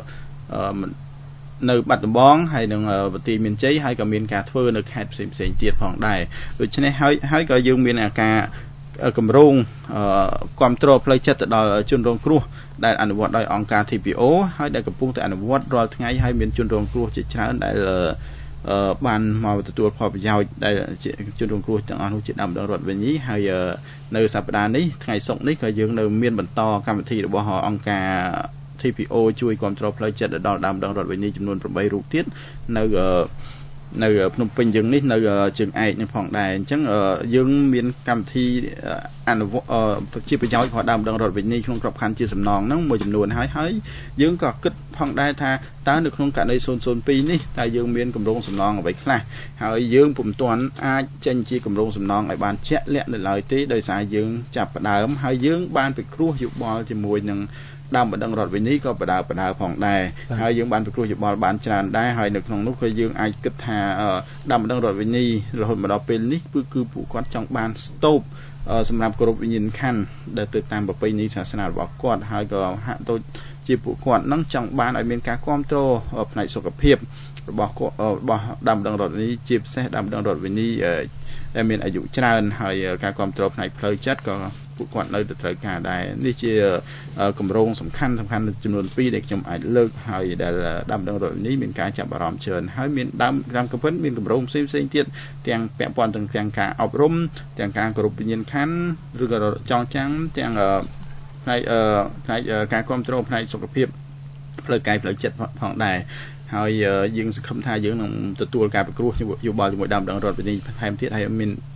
នៅបាត់ដំបងហើយនឹងបន្ទាយមានជ័យហើយក៏មានការធ្វើនៅខេត្តផ្សេងផ្សេងទៀតផងដែរដូច្នេះហើយហើយក៏យើងមានការគម្រោងគ្រប់គ្រងផ្លូវចិត្តទៅដល់ជនរងគ្រោះដែលអនុវត្តដោយអង្គការ ធី พี អូ ហើយដែលកំពុងតែអនុវត្តរាល់ថ្ងៃហើយមានជនរងគ្រោះជាច្រើនដែលបានមកទទួលផលប្រយោជន៍ដែលជនរងគ្រោះទាំងអស់នោះជាដើមដងរដ្ឋវិន័យហើយនៅសប្តាហ៍នេះថ្ងៃសុក្រនេះក៏យើងនៅមានបន្តកម្មវិធីរបស់អង្គការ ធី พี អូ ជួយគ្រប់គ្រងផ្លូវចិត្តដល់ដើមដងរដ្ឋវិន័យចំនួនប្រាំបីរូបទៀតនៅនៅភ្នំពេញយើងនេះនៅជើងឯកនឹងផងដែរអញ្ចឹងយើងមានកម្មវិធីអនុវត្តជាប្រយោជន៍របស់ដើមដងរដ្ឋវិន័យក្នុងក្របខ័ណ្ឌជាសំណងហ្នឹងមួយចំនួនហើយហើយយើងក៏គិតផងដែរថាតើនៅក្នុងករណីศูนย์ศูนย์ពីរនេះតើយើងមានគម្រោងសំណងអ្វីខ្លះហើយយើងពុំទាន់អាចចេញជាគម្រោងសំណងឲ្យបានជាក់លាក់នៅឡើយទេដោយសារយើងចាប់ផ្ដើមហើយយើងបានពិគ្រោះយោបល់ជាមួយនឹងដើមបណ្ដឹងរដ្ឋវិន័យក៏បដើបដើផងដែរហើយយើងបានពិគ្រោះយោបល់បានច្រើនដែរហើយនៅក្នុងនោះក៏យើងអាចគិតថាដើមបណ្ដឹងរដ្ឋវិន័យរហូតមកដល់ពេលនេះគឺគឺពួកគាត់ចង់បានស្តូបសម្រាប់គោរពវិញ្ញាណក្ខន្ធដែលទៅតាមប្រពៃណីសាសនារបស់គាត់ហើយក៏ហាក់ដូចជាពួកគាត់នឹងចង់បានឲ្យមានការគ្រប់គ្រងផ្នែកសុខភាពរបស់របស់ដើមបណ្ដឹងរដ្ឋវិន័យជាពិសេសដើមបណ្ដឹងរដ្ឋវិន័យដែលមានអាយុច្រើនហើយការគ្រប់គ្រងផ្នែកផ្លូវចិត្តក៏ពួកគាត់នៅតែត្រូវការដែរនេះជាគម្រោងសំខាន់សំខាន់ចំនួនពីរដែលខ្ញុំអាចលើកហើយដែលដើមដងរដ្ឋនេះមានការចាប់អារម្មណ៍ច្រើនហើយមានដើមតាមកំពិតមានគម្រោងផ្សេងផ្សេងទៀតទាំងពាក់ព័ន្ធទាំងទាំងការអប់រំទាំងការគោរពវិញ្ញាណក្ខន្ធឬក៏ចងចាំទាំងផ្នែកផ្នែកការគ្រប់គ្រងផ្នែកសុខភាពផ្លូវកាយផ្លូវចិត្តផងដែរហើយយើងសង្ឃឹមថាយើងនឹងទទួលការពិគ្រោះយោបល់ជាមួយដើមដងរដ្ឋវិន័យថែមទៀតហើយមាន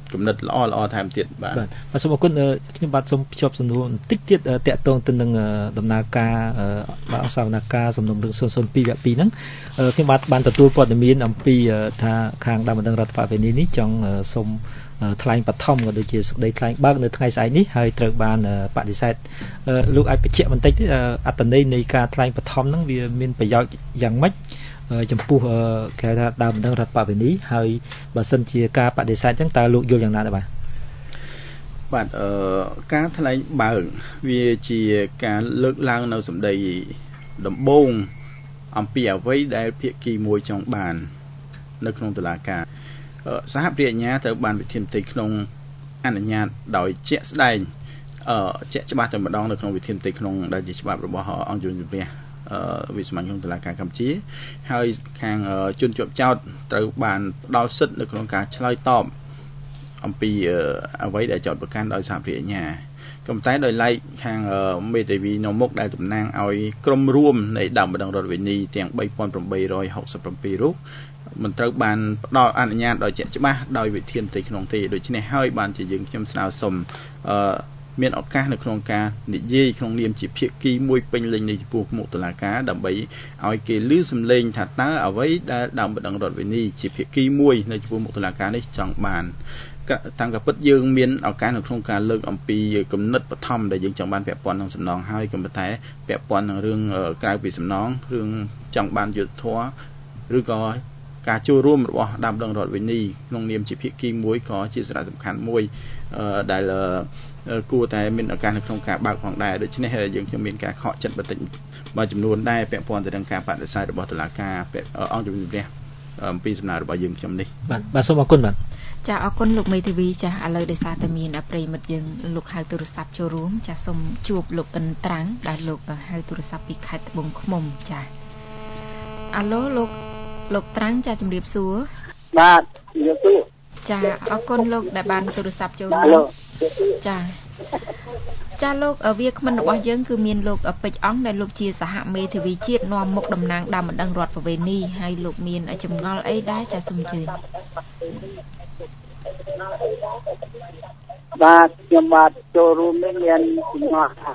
គំនិតល្អល្អថែមទៀតបាទបាទសូមអរគុណខ្ញុំបាទសូមភ្ជាប់សំណួរបន្តិចទៀតតាក់ទងទៅនឹងដំណើរការបាទអសវនកម្មសំណុំរឿងศูนย์ศูนย์ពីរវគ្គពីរហ្នឹងខ្ញុំបាទបានទទួលព័ត៌មានអំពីថាខាងដើមបណ្ដឹងរដ្ឋបាលវេនីនេះចង់សូមថ្លែងបឋមក៏ដូចជាសេចក្តីថ្លែងបើកនៅថ្ងៃស្អែកនេះហើយត្រូវបានបដិសេធលោកអាចបញ្ជាក់បន្តិចអត្ថន័យនៃការថ្លែងបឋមហ្នឹងវាមានប្រយោជន៍យ៉ាងម៉េចចំពោះគេថាដើមបណ្ដឹងរដ្ឋបាលវេនីហើយបើសិនជាការបដិសេធអញ្ចឹងតើលោកយល់យ៉ាងណាដែរបាទបាទអឺការថ្លែងបើកវាជាការលើកឡើងនៅសម្ដីដំបូងអំពីអ្វីដែលភាគីមួយចង់បាននៅក្នុងតុលាការសហប្រញ្ញា ត្រូវបានវិធានផ្ទៃក្នុងអនុញ្ញាតដោយជាក់ស្ដែងអឺជាក់ច្បាស់តែម្ដងនៅក្នុងវិធានផ្ទៃក្នុងដែលជាច្បាប់របស់អង្គជំនុំជម្រះវិស្វកម្មក្នុងតុលាការកម្ពុជាហើយខាងជនជាប់ចោទត្រូវបានផ្ដល់សិទ្ធិនៅក្នុងការឆ្លើយតបអំពីអ្វីដែលចោទប្រកាន់ដោយសហប្រញ្ញាក៏ប៉ុន្តែដោយឡែកខាងមេធាវីនៅមុខដែលតំណាងឲ្យក្រុមរួមនៃដើមបណ្ដឹងរដ្ឋវេនីទាំង បីពាន់ប្រាំបីរយហុកសិបប្រាំពីរ រូបមិនត្រូវបានផ្ដល់អនុញ្ញាតដោយជាក់ច្បាស់ដោយវិធានផ្ទៃក្នុងទេដូច្នេះហើយបានជាយើងខ្ញុំស្នើសុំអឺមានឱកាសនៅក្នុងការនិយាយក្នុងនាមជាភាគីមួយពេញលេញនៃចំពោះមុខតុលាការដើម្បីឲ្យគេឮសំឡេងថាតើអ្វីដែលដើមបណ្ដឹងរដ្ឋវេនីជាភាគីមួយនៅចំពោះមុខតុលាការនេះចង់បានតាមការពិតយើងមានឱកាសនៅក្នុងការលើកអំពីគំនិតបឋមដែលយើងចង់បានពាក់ព័ន្ធនឹងសំណងហើយក៏ប៉ុន្តែពាក់ព័ន្ធនឹងរឿងក្រៅពីសំណងរឿងចង់បានយុត្តិធម៌ឬក៏ការចូលរួមរបស់ដើមបណ្ដឹងរដ្ឋវេនីក្នុងនាមជាភាគីមួយក៏ជាសារៈសំខាន់មួយដែលគួរតែមានឱកាសនៅក្នុងការបើកផងដែរដូច្នេះយើងខ្ញុំមានការខកចិត្តបន្តិចមួយចំនួនដែរពាក់ព័ន្ធទៅនឹងការបដិសេធរបស់តុលាការអង្គជំនុំជម្រះអំពីសំណើរបស់យើងខ្ញុំនេះបាទបាទសូមអរគុណបាទចាអរគុណលោកមេធាវីចាឥឡូវដោយសារតែមានប្រិមិត្តយើងលោកហៅទូរស័ព្ទចូលរួមចាសូមជួបលោកអិនត្រាំងដែលលោកហៅទូរស័ព្ទពីខេត្តត្បូងឃ្មុំចាអាឡូលោកលោកត្រាំងចាជំរាបសួរបាទជំរាបសួរចាអរគុណលោកដែលបានទូរស័ព្ទចូលរួមចាចាលោកវាគ្មិនរបស់យើងគឺមានលោកពេជ្រអង្គដែលលោកជាសហមេធាវីជាតិនាំមុខតំណាងដើមបណ្ដឹងរដ្ឋវេនីហើយលោកមានចម្ងល់អីដែរចាសូមអញ្ជើញបាទខ្ញុំបាទចូលរួមនេះមានចម្ងល់ថា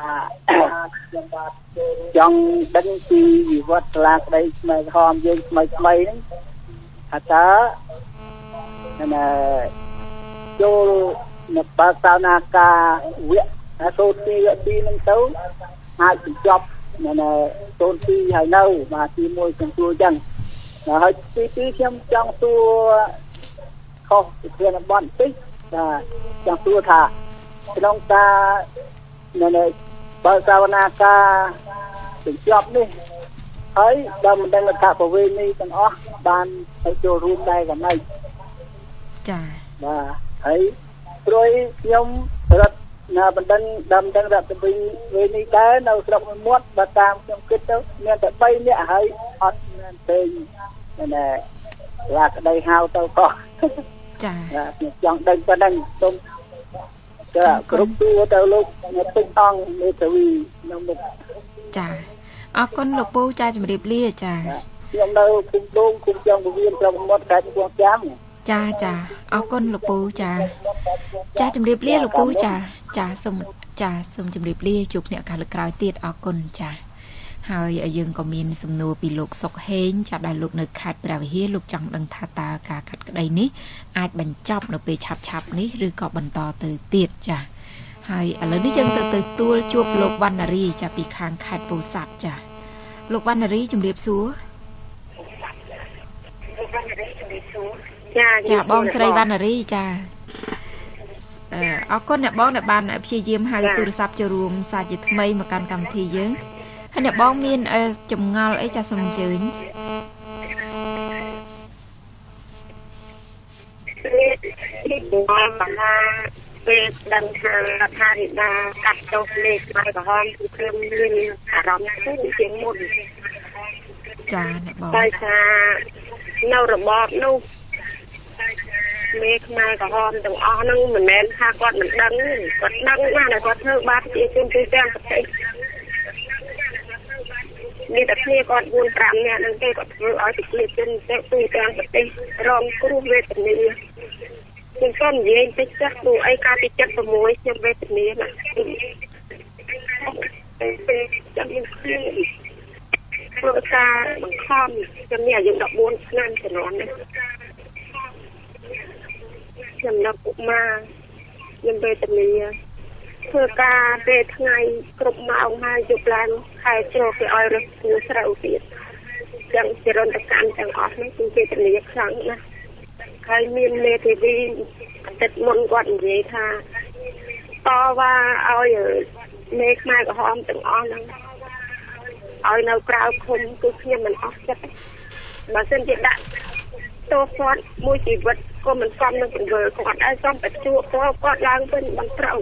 ចង់ដឹងពីវិវត្តសាលាក្តីថ្មីក្រហមយើងថ្មីថ្មីហ្នឹងថាតើណាចូលនៅបើកសាលាការវគ្គសូត្រពីវគ្គពីរហ្នឹងទៅអាចបញ្ចប់នៅសូត្រពីរហើយនៅបាទទីមួយខ្ញុំសួរអញ្ចឹងហើយទីពីរខ្ញុំចង់សួរខុសពីធានបទបន្តិចបាទចង់សួរថាក្នុងការនៅបើកសាលាការបញ្ចប់នេះហើយដើមបណ្ដឹងរដ្ឋប្រវេណីទាំងអស់បានទៅចូលរួមដែរកន្លែងចាបាទហើយព្រួយខ្ញុំរត់ណាបណ្ដឹងដើមបណ្ដឹងរដ្ឋប្រវេណីដែរនៅស្រុកមាត់បើតាមខ្ញុំគិតទៅមានតែបីនាក់ហើយអត់មានពេញណាឡាក្តីហៅទៅក៏ចាខ្ញុំចង់ដឹងប៉ុណ្ណឹងសូមចាគ្រប់ទូទៅលោកអ្នកពេជ្រអង្គមេធាវីនៅមុខចាអរគុណលោកពូចាជំរាបលាចាខ្ញុំនៅគុំដងគុំចង់ពវៀនស្រុកមាត់ខេត្តកំពង់ចាមចាចាអរគុណលោកពូចាចាជំរាបលាលោកពូចាចាសូមចាសូមជំរាបលាជួបគ្នាឱកាសលើកក្រោយទៀតអរគុណចាហើយយើងក៏មានសំណួរពីលោកសុកហេងចាដែលលោកនៅខេត្តព្រះវិហារលោកចង់ដឹងថាតើការកាត់ក្តីនេះអាចបញ្ចប់នៅពេលឆាប់ឆាប់នេះឬក៏បន្តទៅទៀតចាហើយឥឡូវនេះយើងទៅទៅទួលជួបលោកវណ្ណារីចាពីខាងខេត្តពោធិ៍សាត់ចាលោកវណ្ណារីជំរាបសួរចាចាបងស្រីវណ្ណារីចាអឺអរគុណអ្នកបងដែលបានព្យាយាមហៅទូរស័ព្ទចូលរួមសាជាថ្មីមកកាន់កម្មវិធីយើងហើយអ្នកបងមានចម្ងល់អីចាសូមអញ្ជើញពីបងថាពេលដឹងថារដ្ឋាភិបាលកាត់ទោសលេខស្បែកក្រហមគឺខ្ញុំមានអារម្មណ៍ថាជាងមុនចាអ្នកបងតែថានៅរបបនោះមេខ្មែរក្រហមទាំងអស់ហ្នឹងមិនមែនថាគាត់មិនដឹងគាត់ដឹងណាស់តែគាត់ធ្វើបាបប្រជាជនទូទាំងប្រទេសមានតែគ្នាគាត់បួនប្រាំនាក់ហ្នឹងទេគាត់ធ្វើឲ្យប្រជាជនទូទាំងប្រទេសរងគ្រោះវេទនាខ្ញុំក៏និយាយតិចចាស់ព្រោះអីកាលពីចិត្ត6ខ្ញុំវេទនាណាពេលចាំខ្ញុំឃើញព្រោះការបង្ខំខ្ញុំនេះអាយុ14ឆ្នាំជំនាន់នេះខ្ញុំនៅពុកម៉ាខ្ញុំវេទនាធ្វើការពេលថ្ងៃគ្រប់ម៉ោងហើយយប់ឡើងខែជ្រោកគេឲ្យរឹសគូស្រូវទៀតទាំងចរន្តកម្មទាំងអស់នេះគឺវេទនាខ្លាំងណាស់ហើយមានមេធាវីអាទិត្យមុនគាត់និយាយថាតវ៉ាឲ្យមេខ្មែរក្រហមទាំងអស់ហ្នឹងឲ្យនៅក្រៅឃុំគឺខ្ញុំមិនអស់ចិត្តបើសិនជាដាក់ទោសគាត់មួយជីវិតក៏មិនសមនឹងបង្កើគាត់ឲ្យសមបច្ចុប្បន្នគាត់ឡើងវិញមិនត្រូវ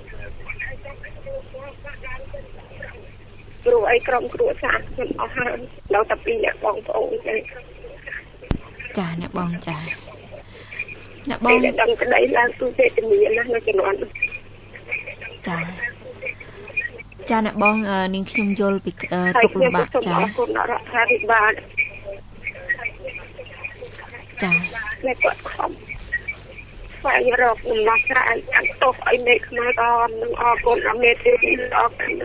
ព្រោះអីក្រុមគ្រួសារខ្ញុំអស់ហើយនៅតែពីរអ្នកបងប្អូនទេចាអ្នកបងចាអ្នកបងដឹងក្តីឡើងទូវេទនាណាស់នៅជំនាន់ចាចាអ្នកបងនាងខ្ញុំយល់ពីទុកលំបាកចាអរគុណដល់រដ្ឋាភិបាលចាអ្នកគាត់ខំស្វែងរកដំណោះស្រាយអាទោសឲ្យមេខ្មែរក៏នឹងអរគុណដល់មេធាវីអរគុណ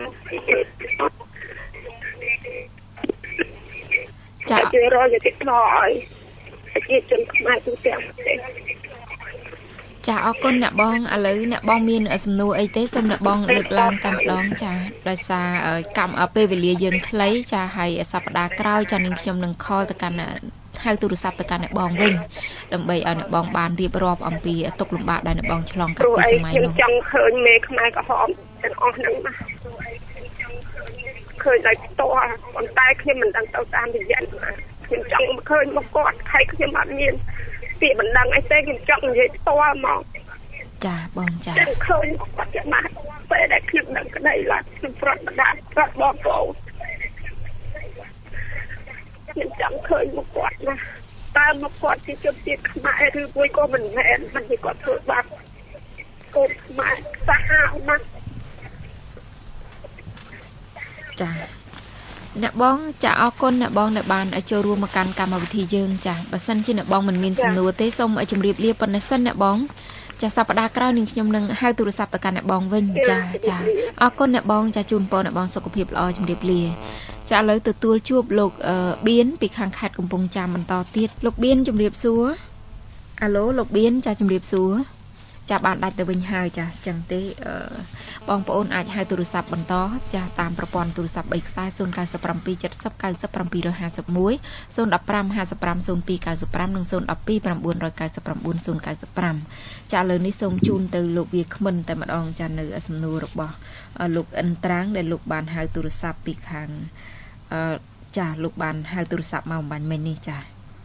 ចាជួយរកយុត្តិធម៌ឲ្យប្រជាជនខ្មែរទូទាំងប្រទេសចាអរគុណអ្នកបងឥឡូវអ្នកបងមានសំណួរអីទេសូមអ្នកបងលើកឡើងតែម្ដងចាដោយសារកម្មពេលវេលាយើងខ្លីចាហើយសប្តាហ៍ក្រោយចានាងខ្ញុំនឹងខលទៅកាន់ហៅទូរស័ព្ទទៅកាន់អ្នកបងវិញដើម្បីឲ្យអ្នកបងបានរៀបរាប់អំពីទុក្ខលំបាកដែលអ្នកបងឆ្លងកាត់ពីសម័យនោះខ្ញុំចង់ឃើញមេខ្មែរក្រហមទាំងអស់ហ្នឹងណាឃើញតែផ្ទាល់ប៉ុន្តែខ្ញុំមិនដឹងទៅតាមរយៈខ្ញុំចង់ឃើញមកគាត់ហើយខ្ញុំអត់មានពាក្យបណ្ដឹងអីទេខ្ញុំចង់និយាយផ្ទាល់មកចាបងចាឃើញគាត់ចាំបានពេលដែលខ្ញុំដឹងក្តីឡើយខ្ញុំប្រត់បដាប្រត់បងប្អូនខ្ញុំចង់ឃើញមកគាត់ណាតើមកគាត់ជាជនជាតិខ្មែរឬមួយក៏មិនមែនមិនជាគាត់ធ្វើបាបកូនខ្មែរសាហាវណាស់ចាអ្នកបងចាអរគុណអ្នកបងដែលបានចូលរួមមកកាន់កម្មវិធីយើងចាបើសិនជាអ្នកបងមិនមានសំណួរទេសូមជម្រាបលាប៉ុណ្ណេះសិនអ្នកបងចាសប្តាហ៍ក្រោយនឹងខ្ញុំនឹងហៅទូរស័ព្ទទៅកាន់អ្នកបងវិញចាចាអរគុណអ្នកបងចាជូនពរអ្នកបងសុខភាពល្អជម្រាបលាចាឥឡូវទទួលជួបលោកបៀនពីខាងខេត្តកំពង់ចាមបន្តទៀតលោកបៀនជម្រាបសួរអាឡូលោកបៀនចាជម្រាបសួរចាបានដាច់ទៅវិញហើយចាចឹងទេបងប្អូនអាចហៅទូរស័ព្ទបន្តចាតាមប្រព័ន្ធទូរស័ព្ទបីខ្សែศูนย์ เก้า เจ็ด เจ็ด ศูนย์ เก้า เจ็ด เจ็ด ห้า ห้า หนึ่ง ศูนย์ หนึ่ง ห้า ห้า ศูนย์ เก้า ศูนย์ เก้า និង ศูนย์ หนึ่ง สอง เก้า เก้า เก้า ศูนย์ ศูนย์ เก้า ចាឥឡូវនេះសូមជូនទៅលោកវាគ្មិនតែម្ដងចានៅសំណួររបស់លោកអិនត្រាំងដែលលោកបានហៅទូរស័ព្ទពីខាងចាលោកបានហៅទូរស័ព្ទមកអំបញ្ញមិញនេះចា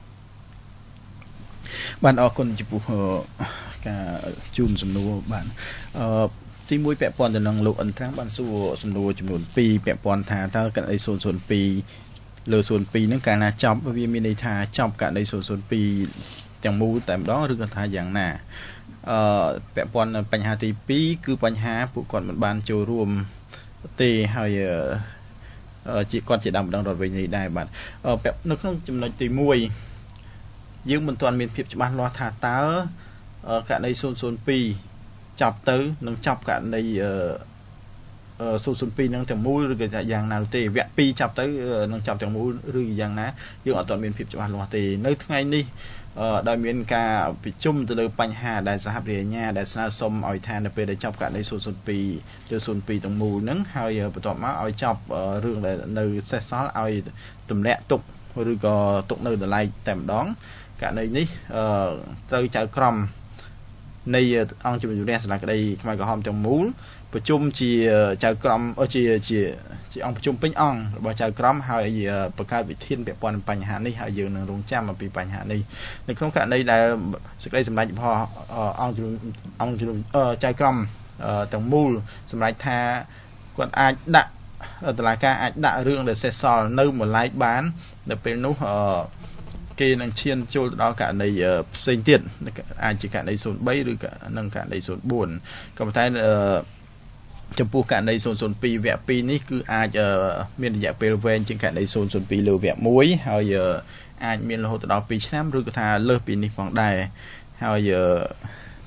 បានអរគុណចំពោះការជូនសំណួរបានអឺទីមួយពាក់ព័ន្ធទៅនឹងលោកអិនត្រាំងបានសួរសំណួរចំនួនពីរពាក់ព័ន្ធថាតើករណីศูนย์ ศูนย์ ពីរលើศูนย์ ពីរហ្នឹងកាលណាចប់វាមានន័យថាចប់ករណីศูนย์ ศูนย์ ពីរទាំងមូលតែម្ដងឬក៏ថាយ៉ាងណាអឺពាក់ព័ន្ធបញ្ហាទីពីរគឺបញ្ហាពួកគាត់មិនបានចូលរួមទេហើយជាគាត់ជាដើមម្ដងរត់វិញនេះដែរបាទនៅក្នុងចំណុចទីមួយយើងមិនទាន់មានភាពច្បាស់លាស់ថាតើករណីศูนย์ ศูนย์ ពីរចប់ទៅនឹងចប់ករណីศูนย์ ศูนย์ ពីរនឹងទាំងមូលឬក៏យ៉ាងណាទេវគ្គពីរចាប់ទៅនឹងចាប់ទាំងមូលឬយ៉ាងណាយើងអត់ទាន់មានភាពច្បាស់លាស់ទេនៅថ្ងៃនេះដោយមានការប្រជុំទៅលើបញ្ហាដែលសហប្រញ្ញា ដែលស្នើសុំឲ្យថានៅពេលដែលចប់ករណីศูนย์ ศูนย์ ពីរឬศูนย์ ពីរទាំងមូលហ្នឹងហើយបន្ទាប់មកឲ្យចប់រឿងដែលនៅសេសសល់ឲ្យទម្លាក់ទុកឬក៏ទុកនៅដលៃតែម្ដងករណីនេះត្រូវចៅក្រមនៃអង្គជំនុំជម្រះសាលាក្តីខ្មែរក្រហមទាំងមូលប្រជុំជាចៅក្រមជាជាជាអង្គប្រជុំពេញអង្គរបស់ចៅក្រមហើយបង្កើតវិធានពាក់ព័ន្ធនឹងបញ្ហានេះហើយយើងនឹងរងចាំអំពីបញ្ហានេះនៅក្នុងករណីដែលសេចក្តីសម្រេចរបស់អង្គជំនុំអង្គជំនុំចៅក្រមទាំងមូលសម្រេចថាគាត់អាចដាក់តុលាការអាចដាក់រឿងដែលសេសសល់នៅម្លែកបាននៅពេលនោះគេនឹងឈានចូលទៅដល់ករណីផ្សេងទៀតអាចជាករណីศูนย์ បីឬក៏នឹងករណីศูนย์ បួនក៏ប៉ុន្តែចំពោះករណីศูนย์ ศูนย์ ពីរវគ្គពីរនេះគឺអាចមានរយៈពេលវែងជាងករណីศูนย์ ศูนย์ ពីរលើវគ្គមួយហើយអាចមានរហូតដល់ពីរឆ្នាំឬក៏ថាលើសពីនេះផងដែរហើយ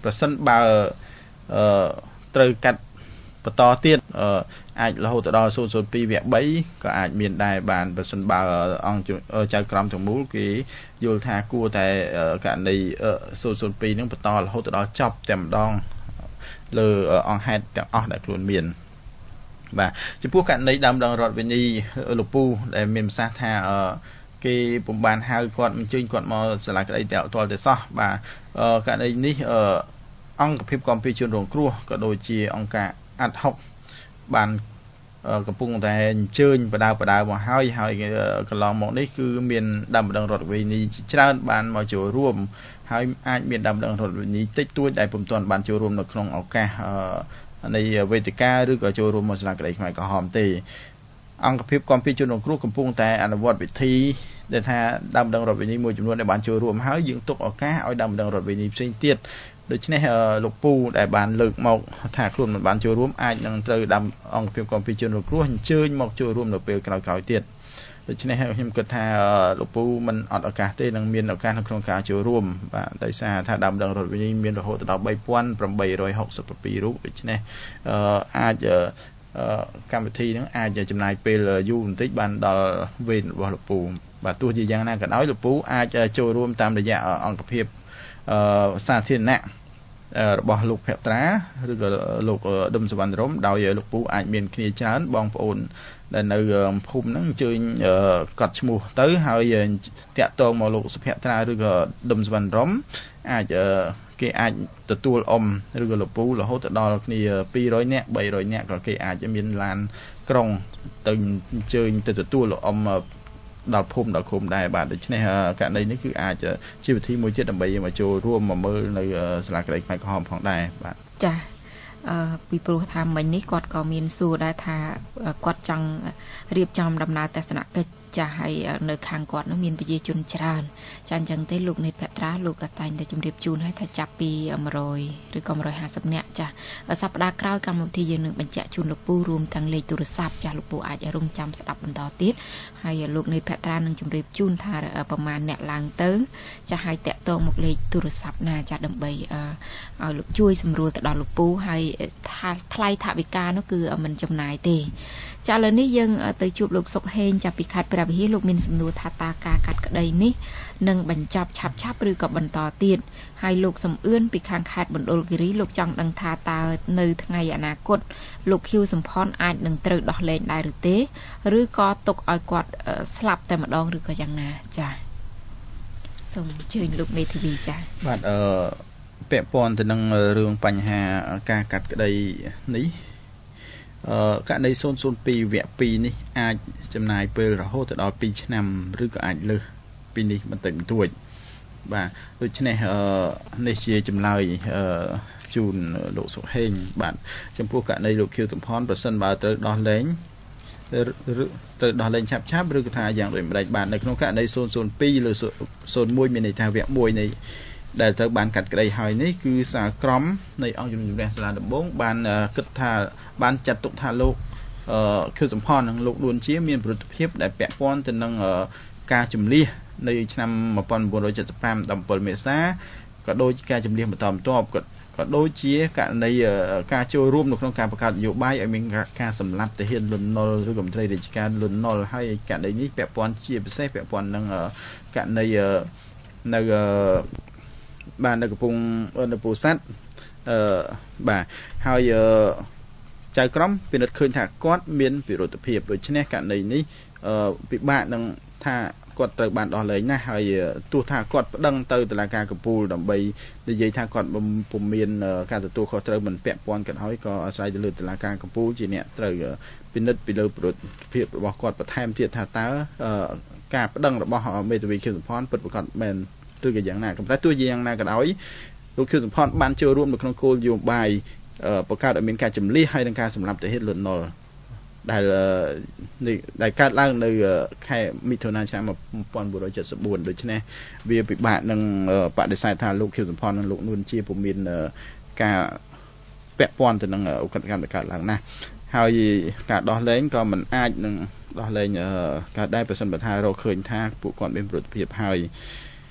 ប្រសិនបើអឺត្រូវកាត់បន្តទៀតអាចរហូតដល់ศูนย์ศูนย์ពីរវគ្គបីក៏អាចមានដែរបានប្រសិនបើអង្គចៅក្រមទាំងមូលគេយល់ថាគួរតែករណីศูนย์ศูนย์ពីរហ្នឹងបន្តរហូតដល់ចប់តែម្ដងលើអង្គហេតុទាំងអស់ដែលខ្លួនមានបាទចំពោះករណីដើមដងរដ្ឋវិន័យលោកពូដែលមានប្រសាសន៍ថាគេពុំបានហៅគាត់អញ្ជើញគាត់មកសាលាក្តីតែអត់ទាល់តែសោះបាទករណីនេះអង្គភាពគាំពារជនរងគ្រោះក៏ដូចជាអង្គការអាត់ហុកបានកំពុងតែអញ្ជើញបដៅបដៅមកហើយហើយកន្លងមកនេះគឺមានដើមដងរដ្ឋវិន័យច្រើនបានមកចូលរួមហើយអាចមានដើមដងរដ្ឋវិន័យតិចតួចដែលពុំទាន់បានចូលរួមនៅក្នុងឱកាសនៃវេទិកាឬក៏ចូលរួមមកសាលាក្តីខ្មែរក្រហមទេអង្គភាពគាំពារជនរងគ្រោះកំពុងតែអនុវត្តវិធីដែលថាដើមដងរដ្ឋវិន័យមួយចំនួនដែលបានចូលរួមហើយយើងទុកឱកាសឲ្យដើមដងរដ្ឋវិន័យផ្សេងទៀតដូច្នេះលោកពូដែលបានលើកមកថាខ្លួនមិនបានចូលរួមអាចនឹងត្រូវដើមអង្គភាពគាំពារជនរងគ្រោះអញ្ជើញមកចូលរួមនៅពេលក្រោយៗទៀតដូច្នេះខ្ញុំគិតថាលោកពូមិនអត់ឱកាសទេនឹងមានឱកាសនៅក្នុងការចូលរួមបាទដោយសារថាដើមដងរដ្ឋវិន័យមានរហូតដល់បីពាន់ប្រាំបីរយហុកសិបពីររូបដូច្នេះអាចកម្មវិធីហ្នឹងអាចចំណាយពេលយូរបន្តិចបានដល់វេនរបស់លោកពូបាទទោះជាយ៉ាងណាក៏ដោយលោកពូអាចចូលរួមតាមរយៈអង្គភាពសាធារណៈរបស់លោកភក្ត្រាឬក៏លោកដុំសវណ្ណរមដោយលោកពូអាចមានគ្នាច្រើនបងប្អូនដែលនៅភូមិហ្នឹងអញ្ជើញកត់ឈ្មោះទៅហើយតាក់ទងមកលោកសុភក្ត្រាឬក៏ដុំសវណ្ណរមអាចគេអាចទទួលអមឬក៏លោកពូរហូតដល់គ្នាពីររយនាក់បីរយនាក់ក៏គេអាចមានឡានក្រុងទៅអញ្ជើញទៅទទួលលោកអមដល់ភូមិដល់ឃុំដែរបាទដូច្នេះករណីនេះគឺអាចជាវិធីមួយទៀតដើម្បីមកចូលរួមមកមើលនៅសាលាក្តីខ្មែរក្រហមផងដែរបាទចា៎អឺពីព្រោះថាមិញនេះគាត់ក៏មានសួរដែរថាគាត់ចង់រៀបចំដំណើរទស្សនកិច្ចចាស់ហើយនៅខាងគាត់នោះមានប្រជាជនច្រើនចាអញ្ចឹងទេលោកនេតភក្ត្រាលោកក៏តែងតែជម្រាបជូនឲ្យថាចាប់ពី100ឬក៏150នាក់ចាសប្តាហ៍ក្រោយកម្មវិធីយើងនឹងបញ្ជាក់ជូនលោកពូរួមទាំងលេខទូរស័ព្ទចាស់លោកពូអាចរងចាំស្ដាប់បន្តទៀតហើយលោកនេតភក្ត្រានឹងជម្រាបជូនថាប្រមាណអ្នកឡើងទៅចាស់ឲ្យតាក់ទងមកលេខទូរស័ព្ទណាចាស់ដើម្បីឲ្យលោកជួយសម្រួលទៅដល់លោកពូហើយថ្លៃថវិកានោះគឺមិនចំណាយទេចាឥឡូវនេះយើងទៅជួបលោកសុកហេងចាប់ពីខេត្តព្រះវិហារលោកមានសំណួរថាតើការកាត់ក្តីនេះនឹងបញ្ចប់ឆាប់ឆាប់ឬក៏បន្តទៀតហើយលោកសំអឿនពីខាងខេត្តមណ្ឌលគិរីលោកចង់ដឹងថាតើនៅថ្ងៃអនាគតលោកខៀវសំផនអាចនឹងត្រូវដោះលែងដែរឬទេឬក៏ទុកឲ្យគាត់ស្លាប់តែម្ដងឬក៏យ៉ាងណាចាសូមអញ្ជើញលោកមេធាវីចាបាទអឺពាក់ព័ន្ធទៅនឹងរឿងបញ្ហាការកាត់ក្តីនេះអឺករណីศูนย์ศูนย์ពីរវគ្គពីរនេះអាចចំណាយពេលរហូតដល់ពីរឆ្នាំឬក៏អាចលើសពីនេះបន្តិចបន្តួចបាទដូច្នេះអឺនេះជាចម្លើយអឺជូនលោកសុហេងបាទចំពោះករណីលោកខៀវសំផនប្រសិនបើត្រូវដោះលែងត្រូវដោះលែងឆាប់ឆាប់ឬក៏ថាយ៉ាងដូចម្ដេចបាទនៅក្នុងករណីศูนย์ศูนย์ពីរឬศูนย์មួយមានន័យថាវគ្គមួយនៃដែលត្រូវបានកាត់ក្តីហើយនេះគឺសាលក្រមនៃអង្គជំនុំជម្រះសាលាដំបងបានគិតថាបានចាត់ទុកថាលោកខៀវសំផននិងលោកដួនជាមានប្រតិភិបដែលពាក់ព័ន្ធទៅនឹងការជំលះនៅឆ្នាំmột nghìn chín trăm bảy mươi lămដល់7មេសាក៏ដូចការជំលះបន្តបន្ទាប់ក៏ក៏ដូចជាករណីការចូលរួមនៅក្នុងការបង្កើតនយោបាយឲ្យមានការសម្លាប់ទាហានលន់នល់ឬក៏មន្ត្រីរាជការលន់នល់ហើយករណីនេះពាក់ព័ន្ធជាពិសេសពាក់ព័ន្ធនឹងករណីនៅបាននៅកំពង់នៅពោធិ៍សាត់អឺបាទហើយចៅក្រមពិនិត្យឃើញថាគាត់មានពិរុទ្ធភាពដូច្នេះករណីនេះពិបាកនឹងថាគាត់ត្រូវបានដោះលែងណាស់ហើយទោះថាគាត់ប្តឹងទៅតុលាការកំពូលដើម្បីនិយាយថាគាត់ពុំមានការទទួលខុសត្រូវមិនពាក់ព័ន្ធក៏ហើយក៏អាស្រ័យទៅលើតុលាការកំពូលជាអ្នកត្រូវពិនិត្យពីលើពិរុទ្ធភាពរបស់គាត់បន្ថែមទៀតថាតើការប្តឹងរបស់មេធាវីខៀវសំផនពិតប្រាកដមែនឬក៏យ៉ាងណាក៏តែទោះជាយ៉ាងណាក៏ដោយលោកខៀវសំផនបានចូលរួមនៅក្នុងគោលនយោបាយបង្កើតឲ្យមានការចម្លៀសហើយនឹងការសម្លាប់ទាហានលន់នល់ដែលដែលកើតឡើងនៅខែមិថុនាឆ្នាំmột nghìn chín trăm bảy mươi tưដូច្នេះវាពិបាកនឹងបដិសេធថាលោកខៀវសំផននិងលោកនួនជាពុំមានការពាក់ព័ន្ធទៅនឹងឧក្រិដ្ឋកម្មដែលកើតឡើងណាហើយការដោះលែងក៏មិនអាចនឹងដោះលែងកើតដែរប្រសិនបើថារកឃើញថាពួកគាត់មានប្រតិភិបហើយ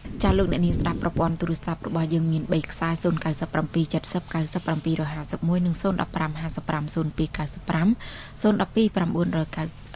ចាលោកអ្នកនាងស្ដាប់ប្រព័ន្ធទូរស័ព្ទរបស់យើងមានបីខ្សែศูนย์ เก้า เจ็ด เจ็ด เจ็ด ศูนย์ เก้า ห้า หนึ่ง ศูนย์ ห้า หนึ่ง ศูนย์ หนึ่ง ห้า ห้า ศูนย์ เก้า ศูนย์ เก้า เก้า ศูนย์ เก้า ศูนย์ เก้า เก้า ศูนย์ เก้า เก้า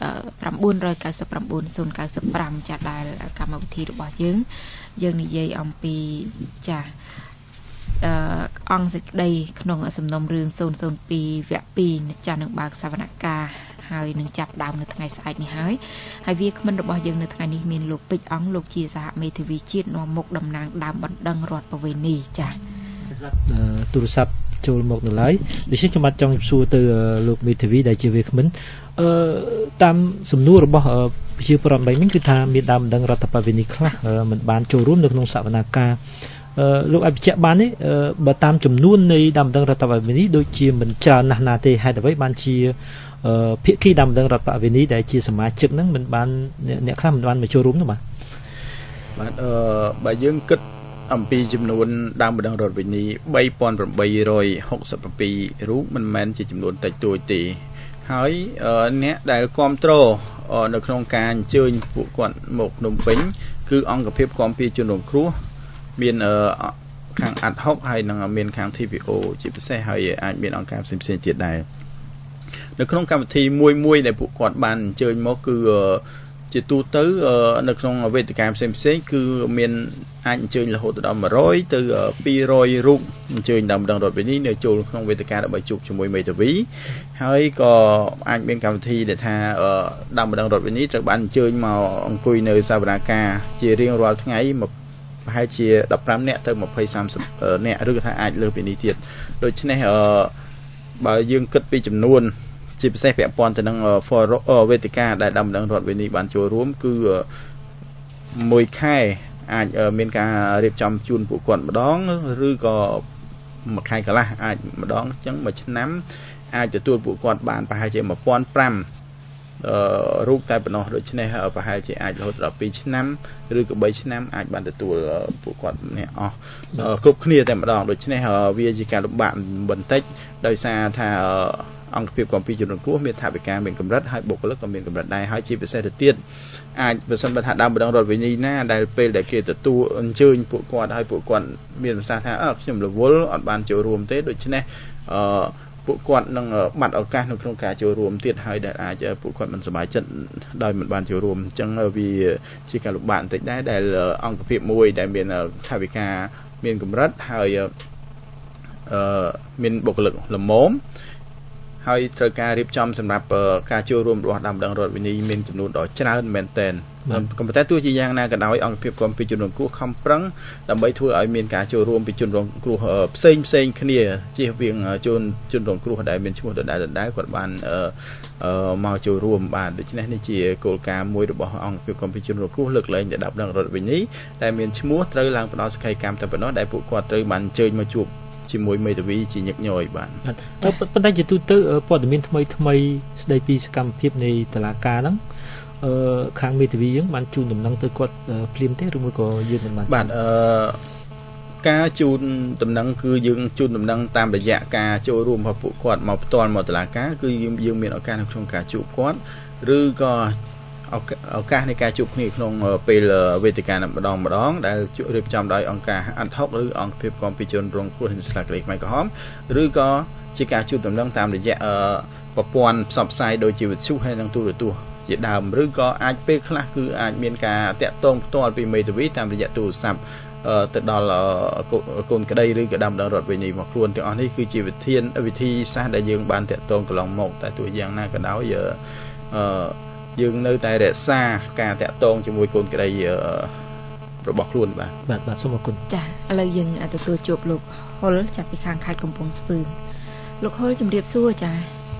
ចាដែលកម្មវិធីរបស់យើងយើងនិយាយអំពីចាអឺអង្គសេចក្តីក្នុងសំណុំរឿងศูนย์ ศูนย์ twoវគ្គtwoចានឹងបើកសវនកម្មហើយនឹងចាប់ដើមនៅថ្ងៃស្អែកនេះហើយហើយវាគ្មិនរបស់យើងនៅថ្ងៃនេះមានលោកពេជ្រអង្គលោកជាសហមេធាវីជាតិនាំមុខតំណាងដើមបណ្ដឹងរដ្ឋប្រវេណីចាទូរស័ព្ទចូលមកនៅឡើយដូច្នេះខ្ញុំបាទចង់សួរទៅលោកមេធាវីដែលជាវាគ្មិនអឺតាមសំណួររបស់ជាប្រព័ន្ធមិញគឺថាមានដើមបណ្ដឹងរដ្ឋប្រវេណីខ្លះមិនបានចូលរួមនៅក្នុងសវនកម្មអឺលោកអភិជាបាននេះបើតាមចំនួននៃដើមបណ្ដឹងរដ្ឋប្រវេណីដូចជាមិនច្រើនណាស់ណាទេហេតុអ្វីបានជាអឺភាគីដើមបណ្ដឹងរដ្ឋប្រវេណីដែលជាសមាជិកហ្នឹងមិនបានអ្នកខ្លះមិនបានមកចូលរួមនោះបាទបាទអឺបើយើងគិតអំពីចំនួនដើមបណ្ដឹងរដ្ឋប្រវេណីthree thousand eight hundred sixty-twoរូបមិនមែនជាចំនួនតិចតួចទេហើយអ្នកដែលគ្រប់គ្រងនៅក្នុងការអញ្ជើញពួកគាត់មកភ្នំពេញគឺអង្គភាពគាំពារជនរងគ្រោះមានខាង ad hoc ហើយនឹងមានខាង ที พี អូ ជាពិសេសហើយអាចមានអង្គការផ្សេងៗទៀតដែរនៅក្នុងកម្មវិធីមួយមួយដែលពួកគាត់បានអញ្ជើញមកគឺជាទូទៅនៅក្នុងវេទិកាផ្សេងៗគឺមានអាចអញ្ជើញរហូតដល់one hundredទៅtwo hundredរូបអញ្ជើញដើមបណ្ដឹងរដ្ឋវិនីនៅចូលក្នុងវេទិកាដើម្បីជួបជាមួយមេធាវីហើយក៏អាចមានកម្មវិធីដែលថាដើមបណ្ដឹងរដ្ឋវិនីត្រូវបានអញ្ជើញមកអង្គុយនៅសវនកម្មជារៀងរាល់ថ្ងៃប្រហែលជាfifteenនាក់ទៅtwenty thirtyនាក់ឬក៏ថាអាចលើសពីនេះទៀតដូច្នេះបើយើងគិតពីចំនួនជាពិសេសពាក់ព័ន្ធទៅនឹងវេទិកាដែលដើមបណ្ដឹងរដ្ឋវិនីបានចូលរួមគឺមួយខែអាចមានការរៀបចំជូនពួកគាត់ម្ដងឬក៏មួយខែកន្លះអាចម្ដងអញ្ចឹងមួយឆ្នាំអាចទទួលពួកគាត់បានប្រហែលជាone thousand five hundredអឺរូបតែប៉ុណ្ណោះដូច្នេះប្រហែលជាអាចរហូតដល់twoឆ្នាំឬក៏threeឆ្នាំអាចបានទទួលពួកគាត់ម្នាក់អស់គ្រប់គ្នាតែម្ដងដូច្នេះវាជាការលំបាកបន្តិចដោយសារថាអង្គភាពគាំពារជនរងគ្រោះមានថវិកាមានកម្រិតហើយបុគ្គលិកក៏មានកម្រិតដែរហើយជាពិសេសទៅទៀតអាចបើសិនបើថាដើមបណ្ដឹងរដ្ឋវិនីណាដែលពេលដែលគេទទួលអញ្ជើញពួកគាត់ហើយពួកគាត់មានប្រសាសន៍ថាអើខ្ញុំរវល់អត់បានចូលរួមទេដូច្នេះអឺពួកគាត់នឹងបាត់ឱកាសនៅក្នុងការចូលរួមទៀតហើយដែលអាចពួកគាត់មិនសប្បាយចិត្តដោយមិនបានចូលរួមអញ្ចឹងវាជាការលំបាកបន្តិចដែរដែលអង្គភាពមួយដែលមានថវិកាមានកម្រិតហើយអឺមានបុគ្គលិកល្មមហើយត្រូវការរៀបចំសម្រាប់ការចូលរួមរបស់ដើមបណ្ដឹងរដ្ឋវិនីមានចំនួនដ៏ច្រើនមែនទែនក៏ប៉ុន្តែទោះជាយ៉ាងណាក៏ដោយអង្គភាពគាំពារជនរងគ្រោះខំប្រឹងដើម្បីធ្វើឲ្យមានការចូលរួមពីជនរងគ្រោះផ្សេងផ្សេងគ្នាជៀសវាងជនជនរងគ្រោះដែលមានឈ្មោះដដែលដដែលគាត់បានមកចូលរួមបានដូច្នេះនេះជាគោលការណ៍មួយរបស់អង្គភាពគាំពារជនរងគ្រោះលើកលែងតែដើមបណ្ដឹងរដ្ឋវិនីដែលមានឈ្មោះត្រូវឡើងផ្ដល់សក្ខីកម្មតែប៉ុណ្ណោះដែលពួកគាត់ត្រូវបានអញ្ជើញមកជួបជាមួយមេធាវីជាញឹកញយបានប៉ុន្តែជាទូទៅព័ត៌មានថ្មីថ្មីស្ដីពីសកម្មភាពនៃតុលាការហ្នឹងអឺខាងមេធាវីយើងបានជូនដំណឹងទៅគាត់ភ្លាមទេឬមួយក៏យើងមិនបានបាទអឺការជូនដំណឹងគឺយើងជូនដំណឹងតាមរយៈការចូលរួមរបស់ពួកគាត់មកផ្ទាល់មកតុលាការគឺយើងមានឱកាសនៅក្នុងការជួបគាត់ឬក៏ឱកាសនៃការជួបគ្នាក្នុងពេលវេទិកាម្ដងម្ដងដែលរៀបចំដោយអង្គការ ad hoc ឬអង្គភាពគាំពារជនរងគ្រោះនៃស្លាកក្តីខ្មែរក្រហមឬក៏ជាការជួបដំណឹងតាមរយៈប្រព័ន្ធផ្សព្វផ្សាយដូចជាវិទ្យុហើយនិងទូរទស្សន៍ជាដើមឬក៏អាចពេលខ្លះគឺអាចមានការតាក់ទងផ្ទាល់ពីមេធាវីតាមរយៈទូរស័ព្ទទៅដល់កូនក្តីឬក៏ដើមបណ្ដឹងរដ្ឋវិនីមកខ្លួនទាំងអស់នេះគឺជាវិធានវិធីសាស្ត្រដែលយើងបានតាក់ទងកន្លងមកតែទោះយ៉ាងណាក៏ដោយអឺយើងនៅតែរក្សាការតាក់ទងជាមួយកូនក្តីរបស់ខ្លួនបាទបាទបាទសូមអរគុណចាឥឡូវយើងទទួលជួបលោកហុលចាប់ពីខាងខេត្តកំពង់ស្ពឺលោកហុលជំរាបសួរចា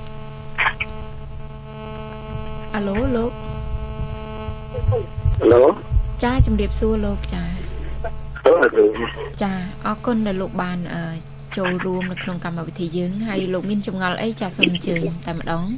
អាឡូលោកអាឡូចាជំរាបសួរលោកចាចាអរគុណដែលលោកបានចូលរួមនៅក្នុងកម្មវិធីយើងហើយលោកមានចម្ងល់អីចាសូមអញ្ជើញតែម្ដង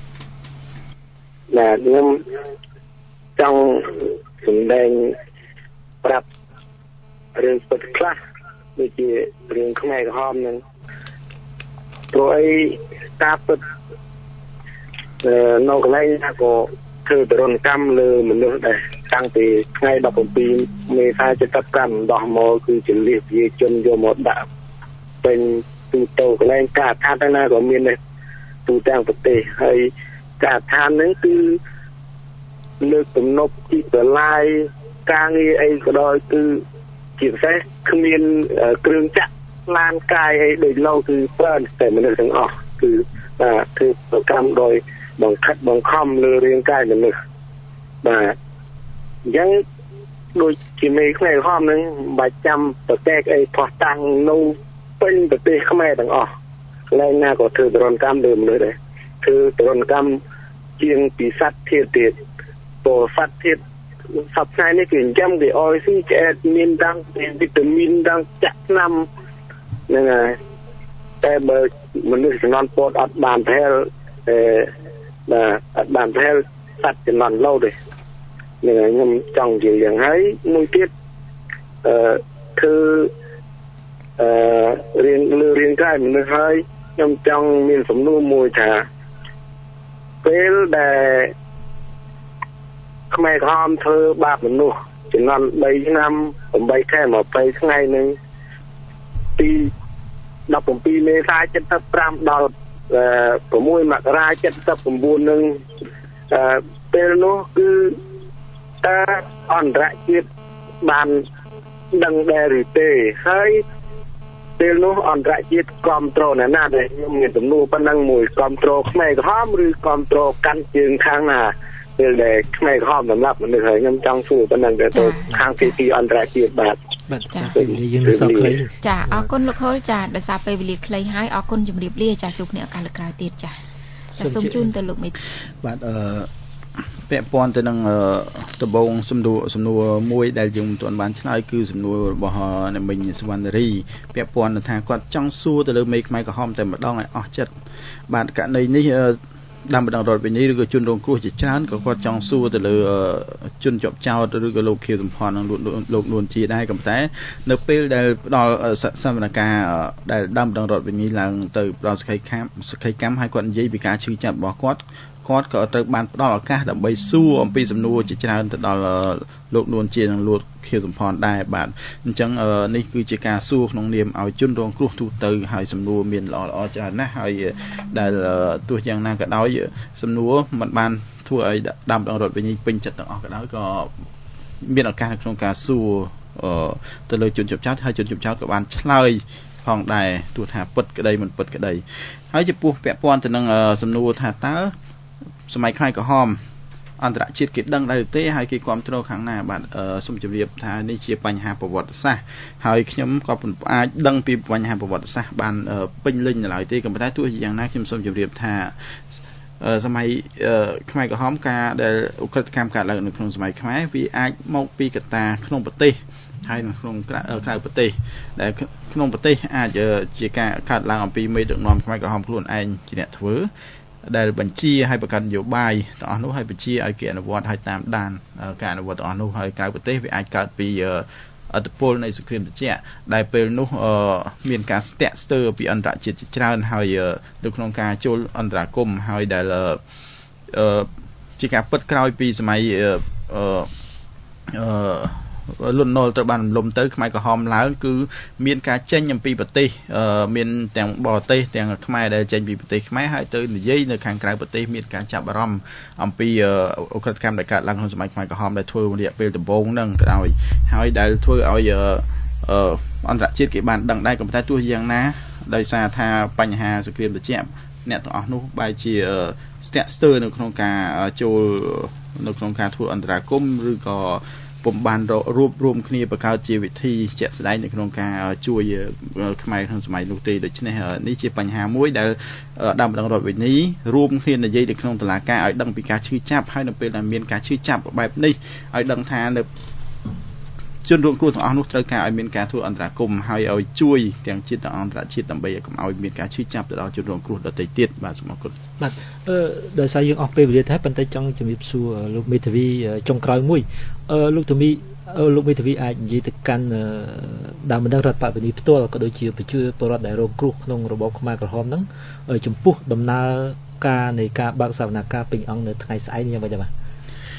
ណាខ្ញុំចង់សម្ដែងប្រាប់រឿងពិតខ្លះដូចជារឿងខ្មែរក្រហមនឹងព្រោះអីការពិតនៅកន្លែងណាក៏ធ្វើទរណកម្មលើមនុស្សដែរតាំងពីថ្ងៃដប់ប្រាំពីរមេសាចិត្រាដោះមកគឺជលៀសវាជនយកមកដាក់ពេញទូទៅកន្លែងការឋានទាំងណាក៏មានដែរទូទាំងប្រទេសហើយការឋានហ្នឹងគឺលើកទំនប់ទីបន្លាយការងារអីក៏ដោយគឺជាពិសេសគ្មានគ្រឿងចាក់ឡានកាយអីដូចឡូវគឺប្រើតែមនុស្សទាំងអស់គឺបាទគឺប្រកម្មដោយបង្ខិតបង្ខំលើរាងកាយមនុស្សបាទអញ្ចឹងដូចជាមេខ្មែរក្រហមហ្នឹងបាច់ចាំប្រកែកអីផោះតាំងនៅពេញប្រទេសខ្មែរទាំងអស់កន្លែងណាក៏ធ្វើទរណកម្មលើមនុស្សដែរធ្វើទរណកម្មជាងពីសត្វធាតុទៀតពោសត្វធាតុសពថ្ងៃនេះគឺចិញ្ចឹមគេអយស៊ីឆ្អែតមានទាំងវីតាមីនទាំងចាក់ថ្នាំហ្នឹងហើយតែបើមនុស្សចំនួនពោតអត់បានប្រហែលអឺបាទអត់បានប្រហែលសត្វចំនួនលោទេហ្នឹងហើយខ្ញុំចង់និយាយយ៉ាងហើយមួយទៀតអឺគឺអឺរៀងលើរៀងកាយមនុស្សហើយខ្ញុំចង់មានសំណួរមួយថាពេលដែលខ្មែរក្រហមធ្វើបាបមនុស្សចំនួនបីឆ្នាំ8ខែ20ថ្ងៃនឹងពីដប់ប្រាំពីរមេសាចិត្រាដល់6មករាចិត្រា9នឹងពេលនោះគឺតើអន្តរជាតិបានដឹងដែរឬទេហើយពេលនោះអន្តរជាតិគ្រប់គ្រងណាស់ដែរខ្ញុំមានទំនួលប៉ុណ្ណឹងមួយគ្រប់គ្រងខ្មែរក្រហមឬគ្រប់គ្រងកាន់ជើងខាងណាពេលដែលខ្មែរក្រហមសម្រាប់មនុស្សហើយខ្ញុំចង់សួរប៉ុណ្ណឹងទៅខាងទីអន្តរជាតិបាទបាទចា៎យើងសក់ខ្លីចាអរគុណលោកខុលចាដោយសារពេលវេលាខ្លីហើយអរគុណជំរាបលាចាជួបគ្នាឱកាសលើកក្រោយទៀតចាចាសូមជូនទៅលោកមេបាទអឺពាក់ព័ន្ធទៅនឹងដំបងសំណួរសំណួរមួយដែលយើងមិនទាន់បានឆ្លើយគឺសំណួររបស់អ្នកមិញសវណ្ណរីពាក់ព័ន្ធថាគាត់ចង់សួរទៅលើមេខ្មែរក្រហមតែម្ដងឲ្យអស់ចិត្តបាទករណីនេះដាំបណ្ដឹងរដ្ឋវិញ្ញាឬក៏ជនរងគ្រោះជាច្រើនក៏គាត់ចង់សួរទៅលើជនជាប់ចោទឬក៏លោកខៀវសំផននិងលោកនួនជាដែរក៏តែនៅពេលដែលផ្ដល់សវនកម្មដែលដាំបណ្ដឹងរដ្ឋវិញ្ញាឡើងទៅផ្ដល់សក្ខីកម្មសក្ខីកម្មឲ្យគាត់និយាយពីការឈឺចាប់របស់គាត់គាត់ក៏ត្រូវបានផ្ដល់ឱកាសដើម្បីសួរអំពីសំណួរជាច្រើនទៅដល់លោកនួនជានិងលោកខៀវសំផនដែរបាទអញ្ចឹងនេះគឺជាការសួរក្នុងនាមឲ្យជនរងគ្រោះទូទៅហើយសំណួរមានល្អល្អច្រើនណាស់ហើយដែលទោះយ៉ាងណាក៏ដោយសំណួរមិនបានធ្វើឲ្យដាំដងរដ្ឋវិញ្ញាពេញចិត្តទាំងអស់ក៏ដោយក៏មានឱកាសក្នុងការសួរទៅលើជនជាប់ចោទហើយជនជាប់ចោទក៏បានឆ្លើយផងដែរទោះថាពិតក្តីមិនពិតក្តីហើយចំពោះពាក់ព័ន្ធទៅនឹងសំណួរថាតើសម័យខ្មែរក្រហមអន្តរជាតិគេដឹងដែរទេហើយគេគ្រប់គ្រងខាងណាបាទសូមជម្រាបថានេះជាបញ្ហាប្រវត្តិសាស្ត្រហើយខ្ញុំក៏មិនអាចដឹងពីបញ្ហាប្រវត្តិសាស្ត្របានពេញលេញនៅឡើយទេក៏ប៉ុន្តែទោះយ៉ាងណាខ្ញុំសូមជម្រាបថាសម័យខ្មែរក្រហមការដែលឧក្រិដ្ឋកម្មកើតឡើងនៅក្នុងសម័យខ្មែរវាអាចមកពីកត្តាក្នុងប្រទេសហើយនៅក្នុងក្រៅប្រទេសដែលក្នុងប្រទេសអាចជាការកើតឡើងអំពីមេដឹកនាំខ្មែរក្រហមខ្លួនឯងជាអ្នកធ្វើដែលបញ្ជាឲ្យបង្កើតនយោបាយទាំងអស់នោះឲ្យបញ្ជាឲ្យគេអនុវត្តឲ្យតាមដានការអនុវត្តទាំងអស់នោះហើយក្រៅប្រទេសវាអាចកើតពីអត្តពលនៃសង្គ្រាមត្រជាក់ដែលពេលនោះមានការស្ទាក់ស្ទើរពីអន្តរជាតិជាច្រើនហើយនៅក្នុងការចូលអន្តរាគមន៍ហើយដែលជាការពិតក្រោយពីសម័យអឺលន់នល់ត្រូវបានរំលំទៅខ្មែរក្រហមឡើងគឺមានការចេញអំពីប្រទេសមានទាំងបរទេសទាំងខ្មែរដែលចេញពីប្រទេសខ្មែរហើយទៅនិយាយនៅខាងក្រៅប្រទេសមានការចាប់អារម្មណ៍អំពីអក្រិតកម្មដែលកើតឡើងក្នុងសម័យខ្មែរក្រហមដែលធ្វើរយៈពេលដំបូងហ្នឹងក៏ដោយហើយដែលធ្វើឲ្យអន្តរជាតិគេបានដឹងដែរក៏ប៉ុន្តែទោះយ៉ាងណាដោយសារថាបញ្ហាសង្គ្រាមត្រជាក់អ្នកទាំងអស់នោះបែរជាស្ទាក់ស្ទើរនៅក្នុងការចូលនៅក្នុងការធ្វើអន្តរាគមន៍ឬក៏ពុំបានរួបរวมគ្នាបង្កើតជាវិធីជាក់ស្ដែងនៅក្នុងការជួយខ្មែរក្នុងសម័យនោះទេដូច្នេះនេះជាបញ្ហាមួយដែលដាំបណ្ដឹងរដ្ឋវិនីរួមគ្នានិយាយនៅក្នុងតុលាការឲ្យដឹងពីការឈឺចាប់ហើយនៅពេលដែលមានការឈឺចាប់បែបនេះឲ្យដឹងថានៅជនរងគ្រោះទាំងអស់នោះត្រូវការឲ្យមានការធ្វើអន្តរាគមន៍ហើយឲ្យជួយទាំងជាតិទាំងអន្តរជាតិដើម្បីឲ្យកុំឲ្យមានការឈឺចាប់ទៅដល់ជនរងគ្រោះដទៃទៀតបាទសូមអរគុណបាទអឺដោយសារយើងអស់ពេលវេលាតែប៉ុន្តែចង់ជំរាបសួរលោកមេធាវីចុងក្រោយមួយអឺលោកធាវីលោកមេធាវីអាចនិយាយទៅកាន់ដើមបណ្ដឹងរដ្ឋបវេនីផ្ទាល់ក៏ដូចជាប្រជាពលរដ្ឋដែលរងគ្រោះក្នុងរបបខ្មែរក្រហមហ្នឹងចំពោះដំណើរការនៃការបើកសវនកម្មពេញអង្គនៅថ្ងៃស្អែកនេះយ៉ាងម៉េចដែរបាទ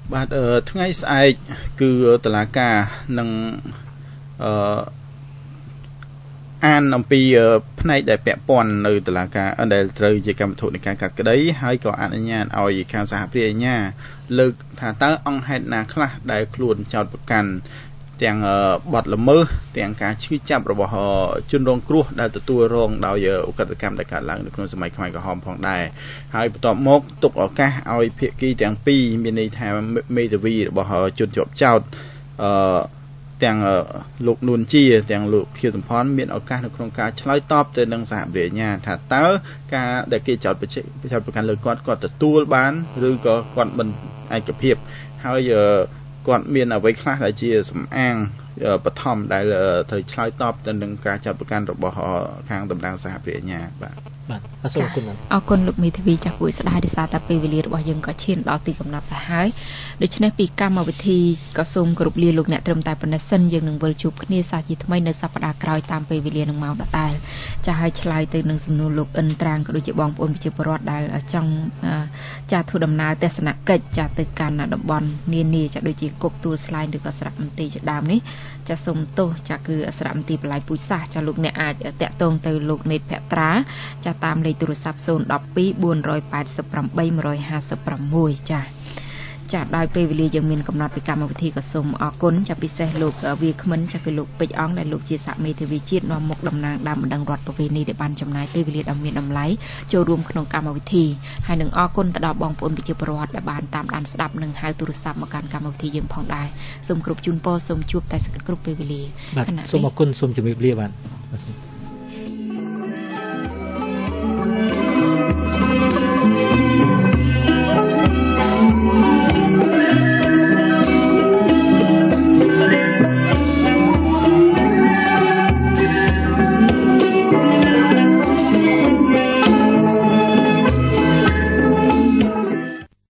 បាទអឺថ្ងៃស្អែកគឺតុលាការនឹងអឺអានអំពីផ្នែកដែលពាក់ព័ន្ធនៅតុលាការដែលត្រូវជាកម្មវិធីនៃការកាត់ក្តីហើយក៏អនុញ្ញាតឲ្យខាងសហព្រះអាជ្ញាលើកថាតើអង្គហេតុណាខ្លះដែលខ្លួនចោទប្រកាន់ទាំងបទល្មើសទាំងការឈឺចាប់របស់ជនរងគ្រោះដែលទទួលរងដោយឧក្រិដ្ឋកម្មដែលកើតឡើងនៅក្នុងសម័យខ្មែរក្រហមផងដែរហើយបន្ទាប់មកទុកឱកាសឲ្យភាគីទាំងពីរមានន័យថាមេធាវីរបស់ជនជាប់ចោទអឺទាំងលោកនួនជាទាំងលោកខៀវសំផនមានឱកាសនៅក្នុងការឆ្លើយតបទៅនឹងសហព្រះអាជ្ញាថាតើការដែលគេចោទប្រចោទប្រកាន់លើគាត់គាត់ទទួលបានឬក៏គាត់មិនឯកភាពហើយគាត់មានអ្វីខ្លះដែលជាសំអាងបឋមដែលត្រូវឆ្លើយតបទៅនឹងការចោទប្រកាន់របស់ខាងតំណាងសហព្រះអាជ្ញាបាទបាទអរសូមអរគុណអរគុណលោកមេធាវីចាស់គួយស្ដាយដោយសារតែពេលវេលារបស់យើងក៏ឈានដល់ទីកំណត់ទៅហើយដូច្នេះពីកម្មវិធីក៏សូមគោរពលាលោកអ្នកត្រឹមតែប៉ុណ្ណេះសិនយើងនឹងវិលជួបគ្នាសាជាថ្មីនៅសប្តាហ៍ក្រោយតាមពេលវេលានឹងម៉ោងដដែលចាស់ឲ្យឆ្លើយទៅនឹងសំណួរលោកអិនត្រាងក៏ដូចជាបងប្អូនប្រជាពលរដ្ឋដែលចង់ចាស់ធ្វើដំណើរទស្សនកិច្ចចាស់ទៅកាន់តំបន់នានាចាស់ដូចជាគប់ទួលស្លែងឬក៏ស្រៈមន្ទីរជាដើមនេះចាស់សូមទោសចាស់គឺស្រៈមន្ទីរបលាយពូជសាសចាស់លោកអ្នកអាចតាក់ទងទៅលោកនេតភត្រាចាស់តាមលេខទូរស័ព្ទ ศูนย์ หนึ่ง ពីរ สี่ แปด แปด แปด หนึ่ง ห้า หก ចា៎ចា៎ដោយពេលវេលាយើងមានកំណត់ពីកម្មវិធីក៏សូមអរគុណចា៎ពិសេសលោកវាគ្មិនចា៎គឺលោកពេជ្រអង្គដែលលោកជាសហមេធាវីជាតិនាំមុខតំណាងដើមបណ្ដឹងរដ្ឋប្រវេណីដែលបានចំណាយពេលវេលាដ៏មានតម្លៃចូលរួមក្នុងកម្មវិធីហើយនឹងអរគុណទៅដល់បងប្អូនប្រជាពលរដ្ឋដែលបានតាមដានស្ដាប់និងហៅទូរស័ព្ទមកកាន់កម្មវិធីយើងផងដែរសូមគ្រប់ជូនពរសូមជួបតែសក្តិគ្រប់ពេលវេលាគណៈនេះសូមអរគុណសូមជម្រាបលាបាទ